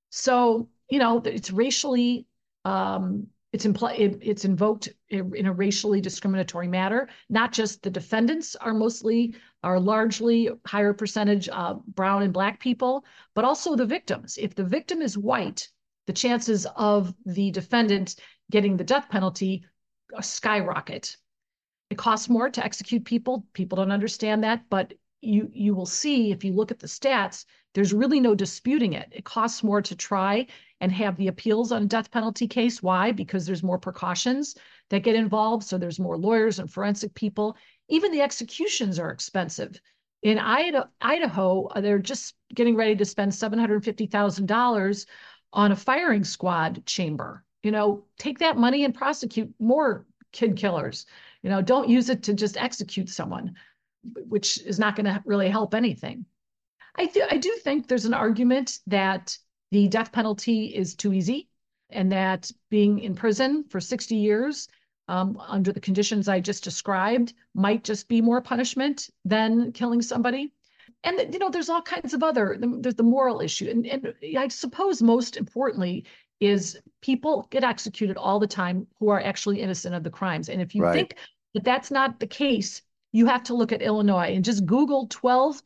So, you know, it's racially, um, it's impl- it, it's invoked in a racially discriminatory manner. Not just the defendants are mostly, are largely higher percentage uh, brown and black people, but also the victims. If the victim is white, the chances of the defendant getting the death penalty skyrocket. It costs more to execute people. People don't understand that, but you you will see if you look at the stats, there's really no disputing it. It costs more to try and have the appeals on a death penalty case. Why? Because there's more precautions that get involved. So there's more lawyers and forensic people. Even the executions are expensive. In Idaho, Idaho they're just getting ready to spend seven hundred fifty thousand dollars on a firing squad chamber. You know, take that money and prosecute more kid killers. You know, don't use it to just execute someone, which is not going to really help anything. I, th- I do think there's an argument that the death penalty is too easy and that being in prison for sixty years um, under the conditions I just described might just be more punishment than killing somebody. And, you know, there's all kinds of other, there's the moral issue. And, and I suppose most importantly is people get executed all the time who are actually innocent of the crimes. And if you
Right.
think that that's not the case, you have to look at Illinois and just Google twelve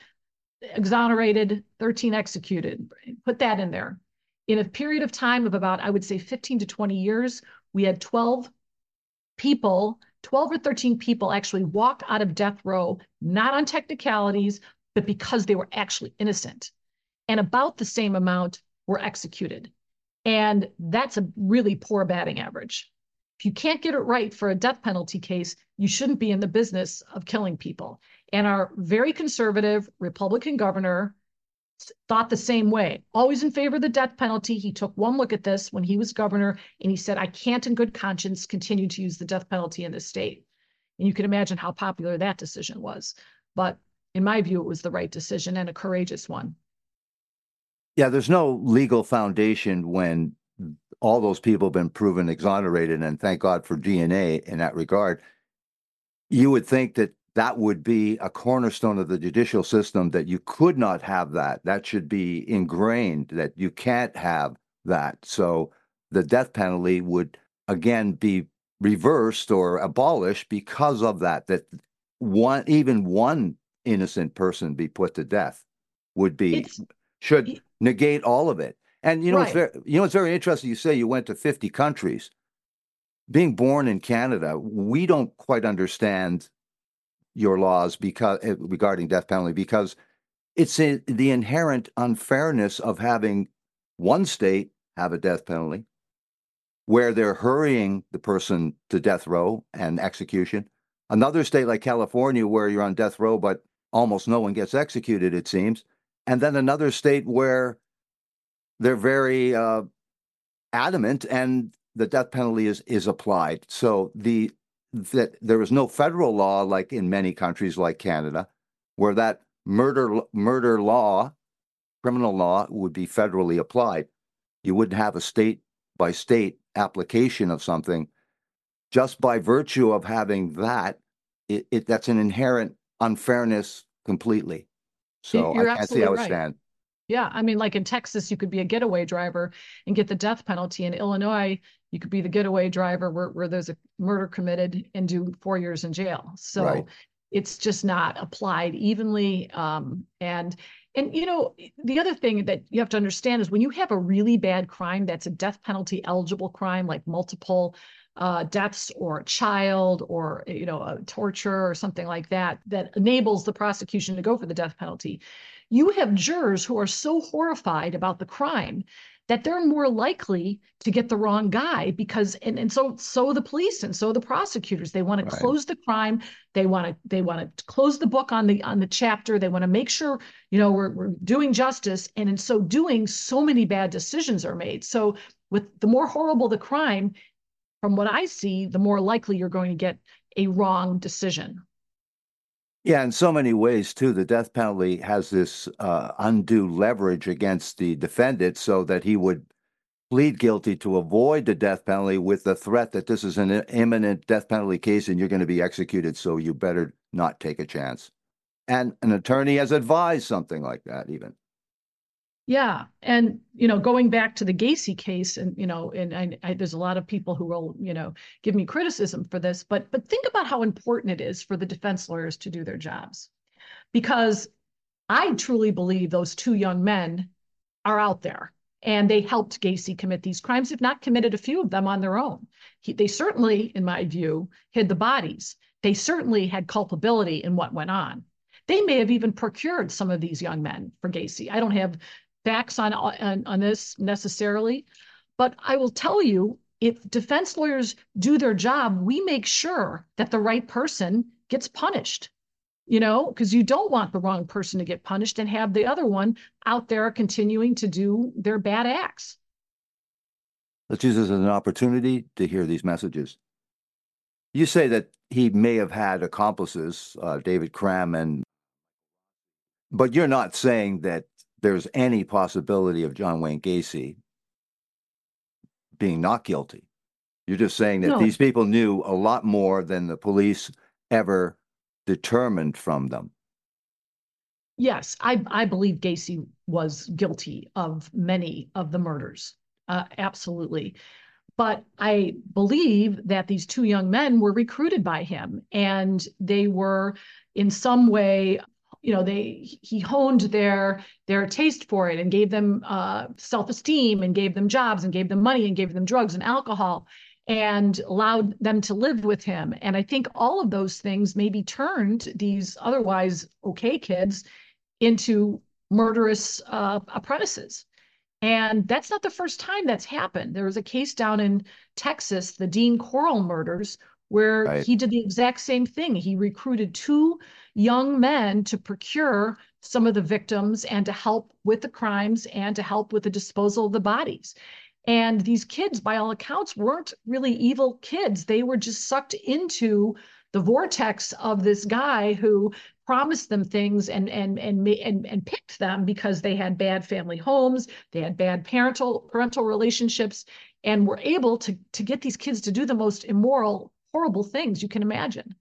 exonerated, thirteen executed. Put that in there. In a period of time of about, I would say, fifteen to twenty years, we had twelve people, twelve or thirteen people actually walk out of death row, not on technicalities, but because they were actually innocent. And about the same amount were executed. And that's a really poor batting average. If you can't get it right for a death penalty case, you shouldn't be in the business of killing people. And our very conservative Republican governor thought the same way, always in favor of the death penalty. He took one look at this when he was governor and he said, I can't in good conscience continue to use the death penalty in this state. And you can imagine how popular that decision was. But in my view, it was the right decision and a courageous one.
Yeah, there's no legal foundation when all those people have been proven exonerated, and thank God for D N A in that regard. You would think that that would be a cornerstone of the judicial system, that you could not have that. That should be ingrained, that you can't have that. So the death penalty would, again, be reversed or abolished because of that, that one, even one innocent person be put to death would be, it's, should negate all of it. And, you know, right. it's very, you know, it's very interesting. You say you went to fifty countries. Being born in Canada, we don't quite understand your laws because regarding death penalty, because it's a, the inherent unfairness of having one state have a death penalty where they're hurrying the person to death row and execution. Another state like California where you're on death row, but almost no one gets executed, it seems. And then another state where they're very uh, adamant and the death penalty is, is applied. So the that there is no federal law like in many countries like Canada, where that murder murder law, criminal law would be federally applied. You wouldn't have a state by state application of something. Just by virtue of having that, it, it that's an inherent unfairness completely. So
You're
I can't see how it
right.
stands.
Yeah, I mean, like in Texas, you could be a getaway driver and get the death penalty. In Illinois, you could be the getaway driver where, where there's a murder committed and do four years in jail. So right. It's just not applied evenly. Um, and, and, you know, the other thing that you have to understand is when you have a really bad crime that's a death penalty eligible crime, like multiple uh, deaths or a child or, you know, a torture or something like that, that enables the prosecution to go for the death penalty. You have jurors who are so horrified about the crime that they're more likely to get the wrong guy because, and, and so so the police and so the prosecutors, they want to right. close the crime. They want to they want to close the book on the on the chapter. They want to make sure, you know, we're we're doing justice. And in so doing, so many bad decisions are made. So with the more horrible the crime, from what I see, the more likely you're going to get a wrong decision.
Yeah, in so many ways, too, the death penalty has this uh, undue leverage against the defendant so that he would plead guilty to avoid the death penalty with the threat that this is an imminent death penalty case and you're going to be executed, so you better not take a chance. And an attorney has advised something like that even.
Yeah. And, you know, going back to the Gacy case, and, you know, and I, I, there's a lot of people who will, you know, give me criticism for this, but, but think about how important it is for the defense lawyers to do their jobs. Because I truly believe those two young men are out there and they helped Gacy commit these crimes, if not committed a few of them on their own. He, they certainly, in my view, hid the bodies. They certainly had culpability in what went on. They may have even procured some of these young men for Gacy. I don't have facts on, on, on this necessarily, but I will tell you, if defense lawyers do their job, we make sure that the right person gets punished, you know, because you don't want the wrong person to get punished and have the other one out there continuing to do their bad acts.
Let's use this as an opportunity to hear these messages. You say that he may have had accomplices, uh, David Cram, and but you're not saying that there's any possibility of John Wayne Gacy being not guilty. You're just saying that
No.
these people knew a lot more than the police ever determined from them.
Yes, I, I believe Gacy was guilty of many of the murders. Uh, absolutely. But I believe that these two young men were recruited by him, and they were in some way, you know, they he honed their their taste for it and gave them uh, self-esteem and gave them jobs and gave them money and gave them drugs and alcohol and allowed them to live with him. And I think all of those things maybe turned these otherwise okay kids into murderous uh, apprentices. And that's not the first time that's happened. There was a case down in Texas, the Dean Corll murders, where
Right.
he did the exact same thing. He recruited two young men to procure some of the victims and to help with the crimes and to help with the disposal of the bodies. And these kids, by all accounts, weren't really evil kids. They were just sucked into the vortex of this guy who promised them things and and and and and picked them because they had bad family homes, they had bad parental parental relationships, and were able to to get these kids to do the most immoral, horrible things you can imagine.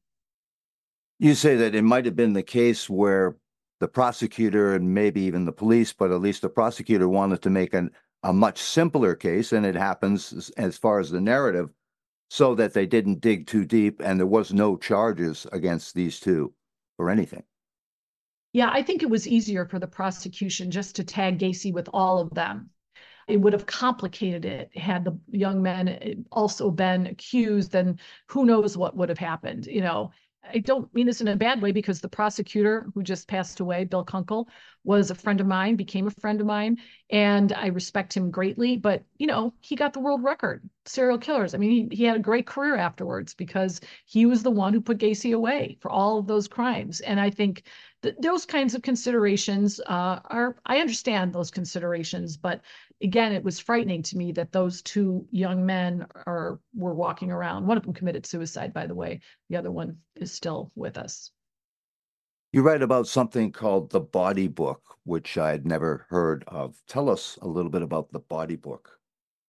You say that it might have been the case where the prosecutor and maybe even the police, but at least the prosecutor wanted to make an, a much simpler case, and it happens as, as far as the narrative, so that they didn't dig too deep and there was no charges against these two or anything.
Yeah, I think it was easier for the prosecution just to tag Gacy with all of them. It would have complicated it had the young men also been accused, then who knows what would have happened. You know, I don't mean this in a bad way, because the prosecutor who just passed away, Bill Kunkel, was a friend of mine, became a friend of mine, and I respect him greatly. But, you know, he got the world record, serial killers. I mean, he, he had a great career afterwards because he was the one who put Gacy away for all of those crimes. And I think th- those kinds of considerations uh, are, I understand those considerations, but again, it was frightening to me that those two young men are were walking around. One of them committed suicide, by the way. The other one is still with us.
You write about something called the Body Book, which I had never heard of. Tell us a little bit about the Body Book.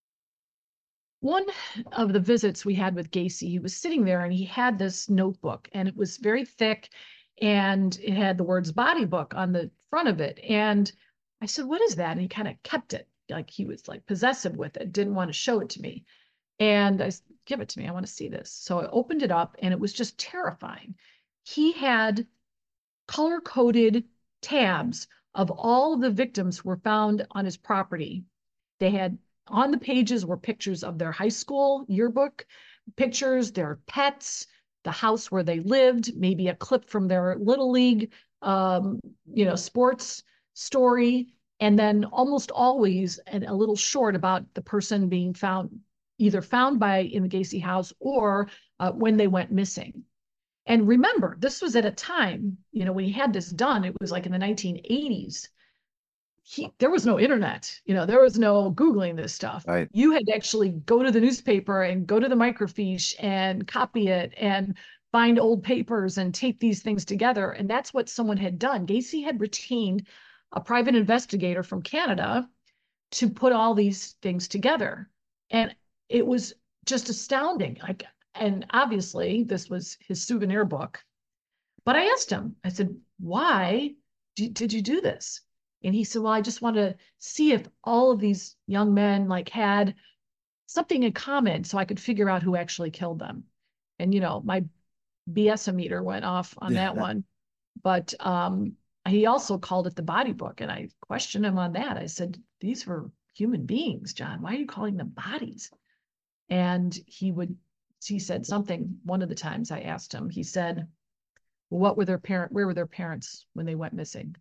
One of the visits we had with Gacy, he was sitting there and he had this notebook, and it was very thick, and it had the words Body Book on the front of it. And I said, "What is that?" And he kind of kept it, like he was like possessive with it, didn't want to show it to me. And I said, "Give it to me, I want to see this." So I opened it up, and it was just terrifying. He had color-coded tabs of all of the victims who were found on his property. They had, on the pages were pictures of their high school yearbook, pictures, their pets, the house where they lived, maybe a clip from their Little League, um, you know, sports story, and then almost always an, a little short about the person being found, either found by in the Gacy house or uh, when they went missing. And remember, this was at a time, you know, when he had this done, it was like in the nineteen eighties. He, there was no internet, you know, there was no Googling this stuff.
Right.
You had to actually go to the newspaper and go to the microfiche and copy it and find old papers and tape these things together. And that's what someone had done. Gacy had retained a private investigator from Canada to put all these things together. And it was just astounding. Like, and obviously this was his souvenir book. But I asked him, I said, why did, did you do this? And he said, well, I just want to see if all of these young men like had something in common so I could figure out who actually killed them. And, you know, my B S meter went off on
Yeah.
that one. But um, he also called it the body book. And I questioned him on that. I said, these were human beings, John. Why are you calling them bodies? And he would, he said something, one of the times I asked him, he said, well, what were their parent, where were their parents when they went missing?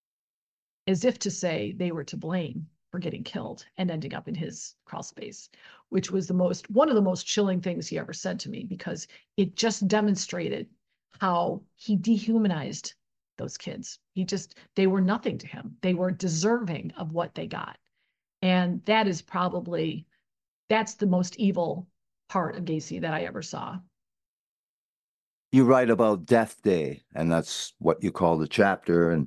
As if to say they were to blame for getting killed and ending up in his crawl space, which was the most, one of the most chilling things he ever said to me, because it just demonstrated how he dehumanized those kids. He just, they were nothing to him. They were deserving of what they got. And that is probably, that's the most evil part of Gacy that I ever saw.
You write about Death Day, and that's what you call the chapter. And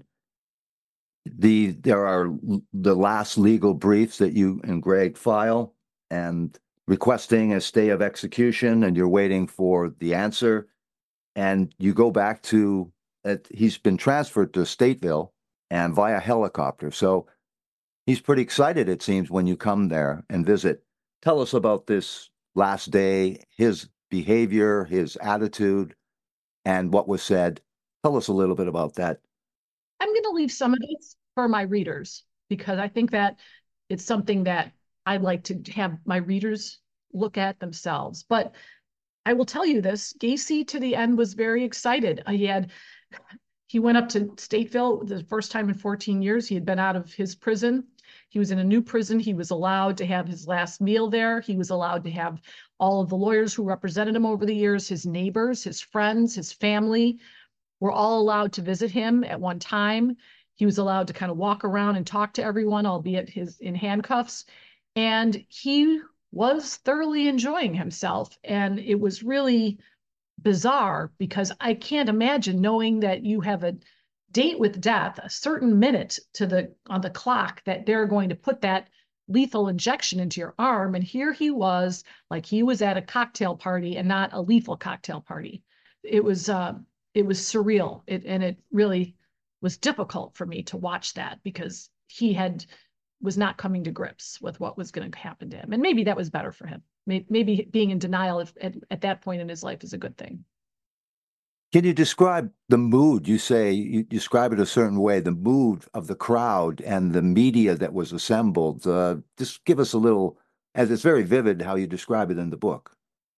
the there are the last legal briefs that you and Greg file, and requesting a stay of execution, and you're waiting for the answer. And you go back to, uh, he's been transferred to Stateville and via helicopter. So he's pretty excited, it seems, when you come there and visit. Tell us about this last day, his behavior, his attitude, and what was said. Tell us a little bit about that.
I'm going to leave some of it for my readers, because I think that it's something that I'd like to have my readers look at themselves. But I will tell you this, Gacy to the end was very excited. He had, he went up to Stateville the first time in fourteen years. He had been out of his prison. He was in a new prison. He was allowed to have his last meal there. He was allowed to have all of the lawyers who represented him over the years, his neighbors, his friends, his family, were all allowed to visit him at one time. He was allowed to kind of walk around and talk to everyone, albeit his in handcuffs. And he was thoroughly enjoying himself. And it was really bizarre, because I can't imagine knowing that you have a date with death, a certain minute to the on the clock, that they're going to put that lethal injection into your arm. And here he was, like he was at a cocktail party, and not a lethal cocktail party. It was uh, it was surreal. It and it really was difficult for me to watch that, because he had was not coming to grips with what was going to happen to him. And maybe that was better for him. Maybe being in denial at, at, at that point in his life is a good thing.
Can you describe the mood? You say you describe it a certain way, the mood of the crowd and the media that was assembled. Uh, just give us a little, as it's very vivid how you describe it in the book.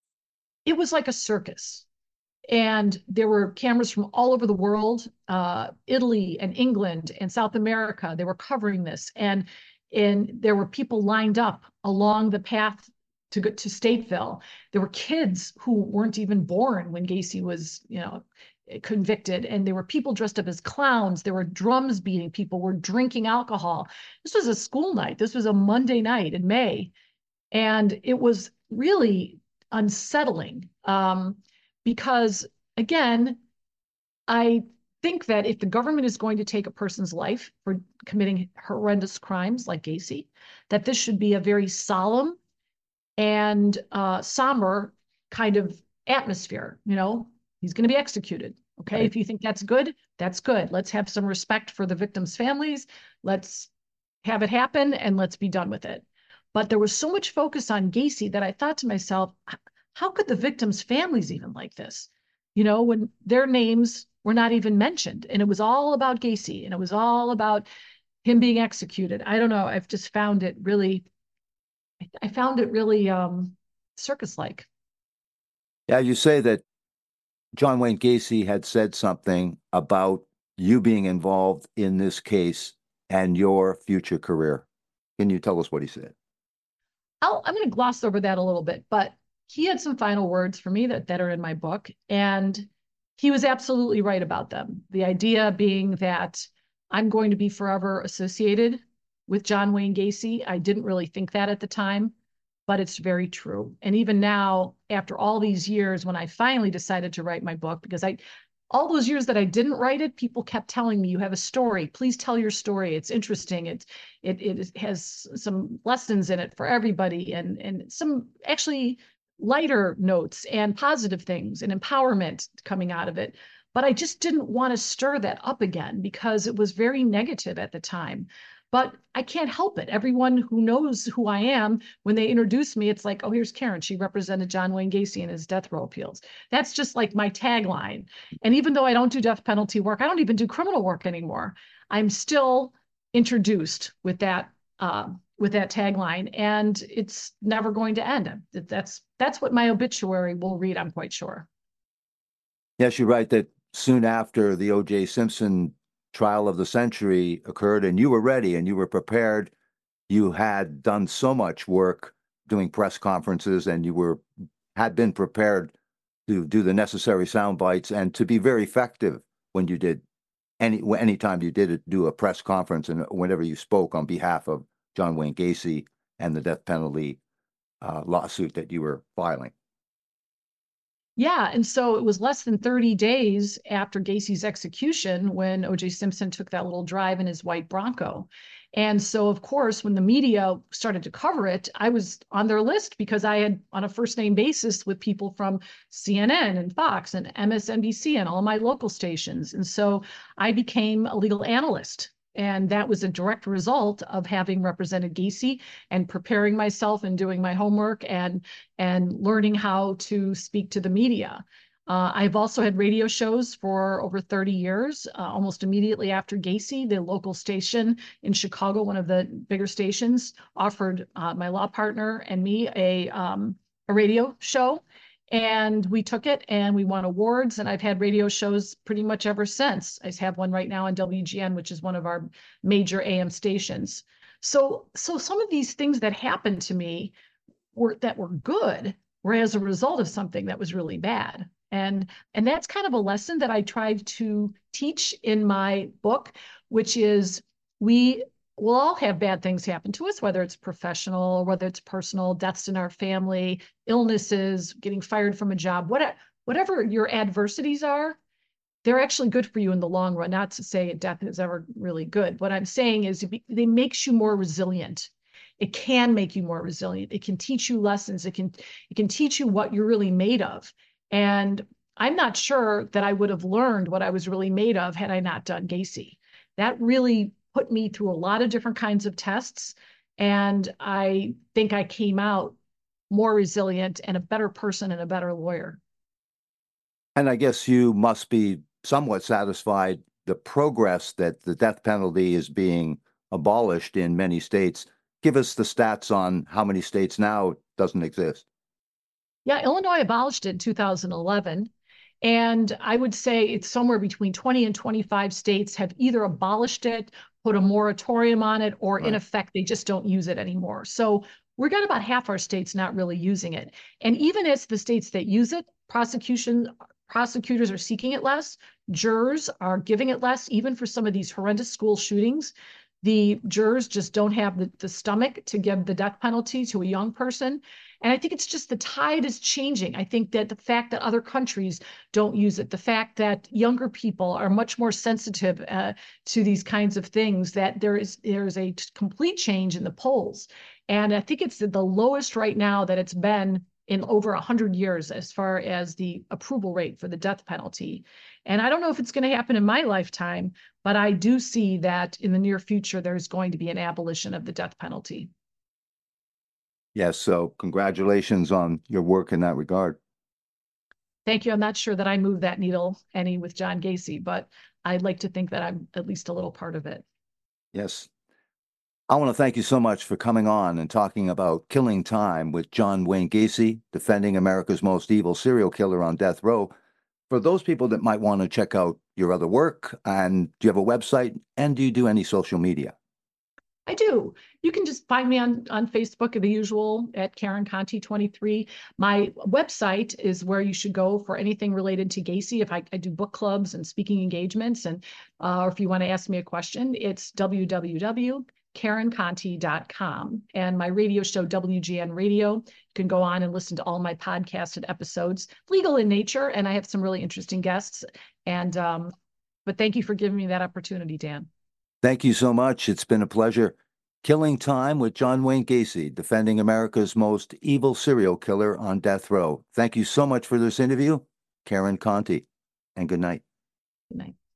It was like a circus. And there were cameras from all over the world, uh, Italy and England and South America. They were covering this. And, and there were people lined up along the path to go to Stateville. There were kids who weren't even born when Gacy was, you know, convicted. And there were people dressed up as clowns. There were drums beating. People were drinking alcohol. This was a school night. This was a Monday night in May. And it was really unsettling. Um, Because, again, I think that if the government is going to take a person's life for committing horrendous crimes like Gacy, that this should be a very solemn and uh, somber kind of atmosphere. You know, he's going to be executed. Okay, right. If you think that's good, that's good. Let's have some respect for the victims' families. Let's have it happen, and let's be done with it. But there was so much focus on Gacy that I thought to myself, how could the victims' families even like this? You know, when their names were not even mentioned, and it was all about Gacy, and it was all about him being executed. I don't know. I've just found it really, I found it really um, circus-like.
Yeah, you say that John Wayne Gacy had said something about you being involved in this case and your future career. Can you tell us what he said?
I'll, I'm going to gloss over that a little bit, but he had some final words for me that, that are in my book, and he was absolutely right about them. The idea being that I'm going to be forever associated with John Wayne Gacy. I didn't really think that at the time, but it's very true. And even now, after all these years, when I finally decided to write my book, because I, all those years that I didn't write it, people kept telling me, you have a story, please tell your story. It's interesting. It, it, it has some lessons in it for everybody, and, and some actually lighter notes and positive things and empowerment coming out of it. but I just didn't want to stir that up again because it was very negative at the time. But I can't help it. Everyone who knows who I am, when they introduce me, it's like, oh, here's Karen. She represented John Wayne Gacy in his death row appeals. That's just like my tagline. And even though I don't do death penalty work, I don't even do criminal work anymore. I'm still introduced with that uh, with that tagline, and it's never going to end. That's that's what my obituary will read, I'm quite sure.
Yes, you're right that soon after the O J Simpson trial of the century occurred, and you were ready and you were prepared. You had done so much work doing press conferences, and you were had been prepared to do the necessary sound bites and to be very effective when you did any anytime you did do a press conference and whenever you spoke on behalf of John Wayne Gacy and the death penalty uh, lawsuit that you were filing.
Yeah, and so it was less than thirty days after Gacy's execution when O J Simpson took that little drive in his white Bronco. And so, of course, when the media started to cover it, I was on their list because I had on a first name basis with people from C N N and Fox and M S N B C and all my local stations. And so I became a legal analyst. And that was a direct result of having represented Gacy and preparing myself and doing my homework and, and learning how to speak to the media. Uh, I've also had radio shows for over thirty years. Uh, almost immediately after Gacy, the local station in Chicago, one of the bigger stations, offered uh, my law partner and me a, um, a radio show. And we took it and we won awards, and I've had radio shows pretty much ever since. I have one right now on W G N, which is one of our major A M stations. So, so some of these things that happened to me were that were good were as a result of something that was really bad. And, and that's kind of a lesson that I tried to teach in my book, which is we we'll all have bad things happen to us, whether it's professional, whether it's personal, deaths in our family, illnesses, getting fired from a job, whatever, whatever your adversities are, they're actually good for you in the long run. Not to say death is ever really good. What I'm saying is it, it makes you more resilient. It can make you more resilient. It can teach you lessons. It can, it can teach you what you're really made of. And I'm not sure that I would have learned what I was really made of had I not done Gacy. That really put me through a lot of different kinds of tests. And I think I came out more resilient and a better person and a better lawyer.
And I guess you must be somewhat satisfied the progress that the death penalty is being abolished in many states. Give us the stats on how many states now it doesn't exist.
Yeah, Illinois abolished it in two thousand eleven. And I would say it's somewhere between twenty and twenty-five states have either abolished it, put a moratorium on it, or right. in effect, they just don't use it anymore. So we've got about half our states not really using it. And even as the states that use it, prosecution, prosecutors are seeking it less, jurors are giving it less, even for some of these horrendous school shootings. The jurors just don't have the, the stomach to give the death penalty to a young person. And I think it's just the tide is changing. I think that the fact that other countries don't use it, the fact that younger people are much more sensitive uh, to these kinds of things, that there is there's a complete change in the polls. And I think it's the lowest right now that it's been in over one hundred years as far as the approval rate for the death penalty. And I don't know if it's going to happen in my lifetime, but I do see that in the near future, there's going to be an abolition of the death penalty.
Yes, so congratulations on your work in that regard.
Thank you. I'm not sure that I moved that needle any with John Gacy, but I'd like to think that I'm at least a little part of it.
Yes. I want to thank you so much for coming on and talking about Killing Time with John Wayne Gacy, defending America's most evil serial killer on death row. For those people that might want to check out your other work, and do you have a website, and do you do any social media?
I do. You can just find me on, on Facebook, the usual, at Karen Conti twenty-three. My website is where you should go for anything related to Gacy. If I, I do book clubs and speaking engagements, and uh, or if you want to ask me a question, it's w w w dot karen conti dot com. And my radio show, W G N Radio, you can go on and listen to all my podcasted episodes, legal in nature, and I have some really interesting guests. And um, but thank you for giving me that opportunity, Dan.
Thank you so much. It's been a pleasure. Killing Time with John Wayne Gacy, defending America's most evil serial killer on death row. Thank you so much for this interview, Karen Conti, and good night.
Good night.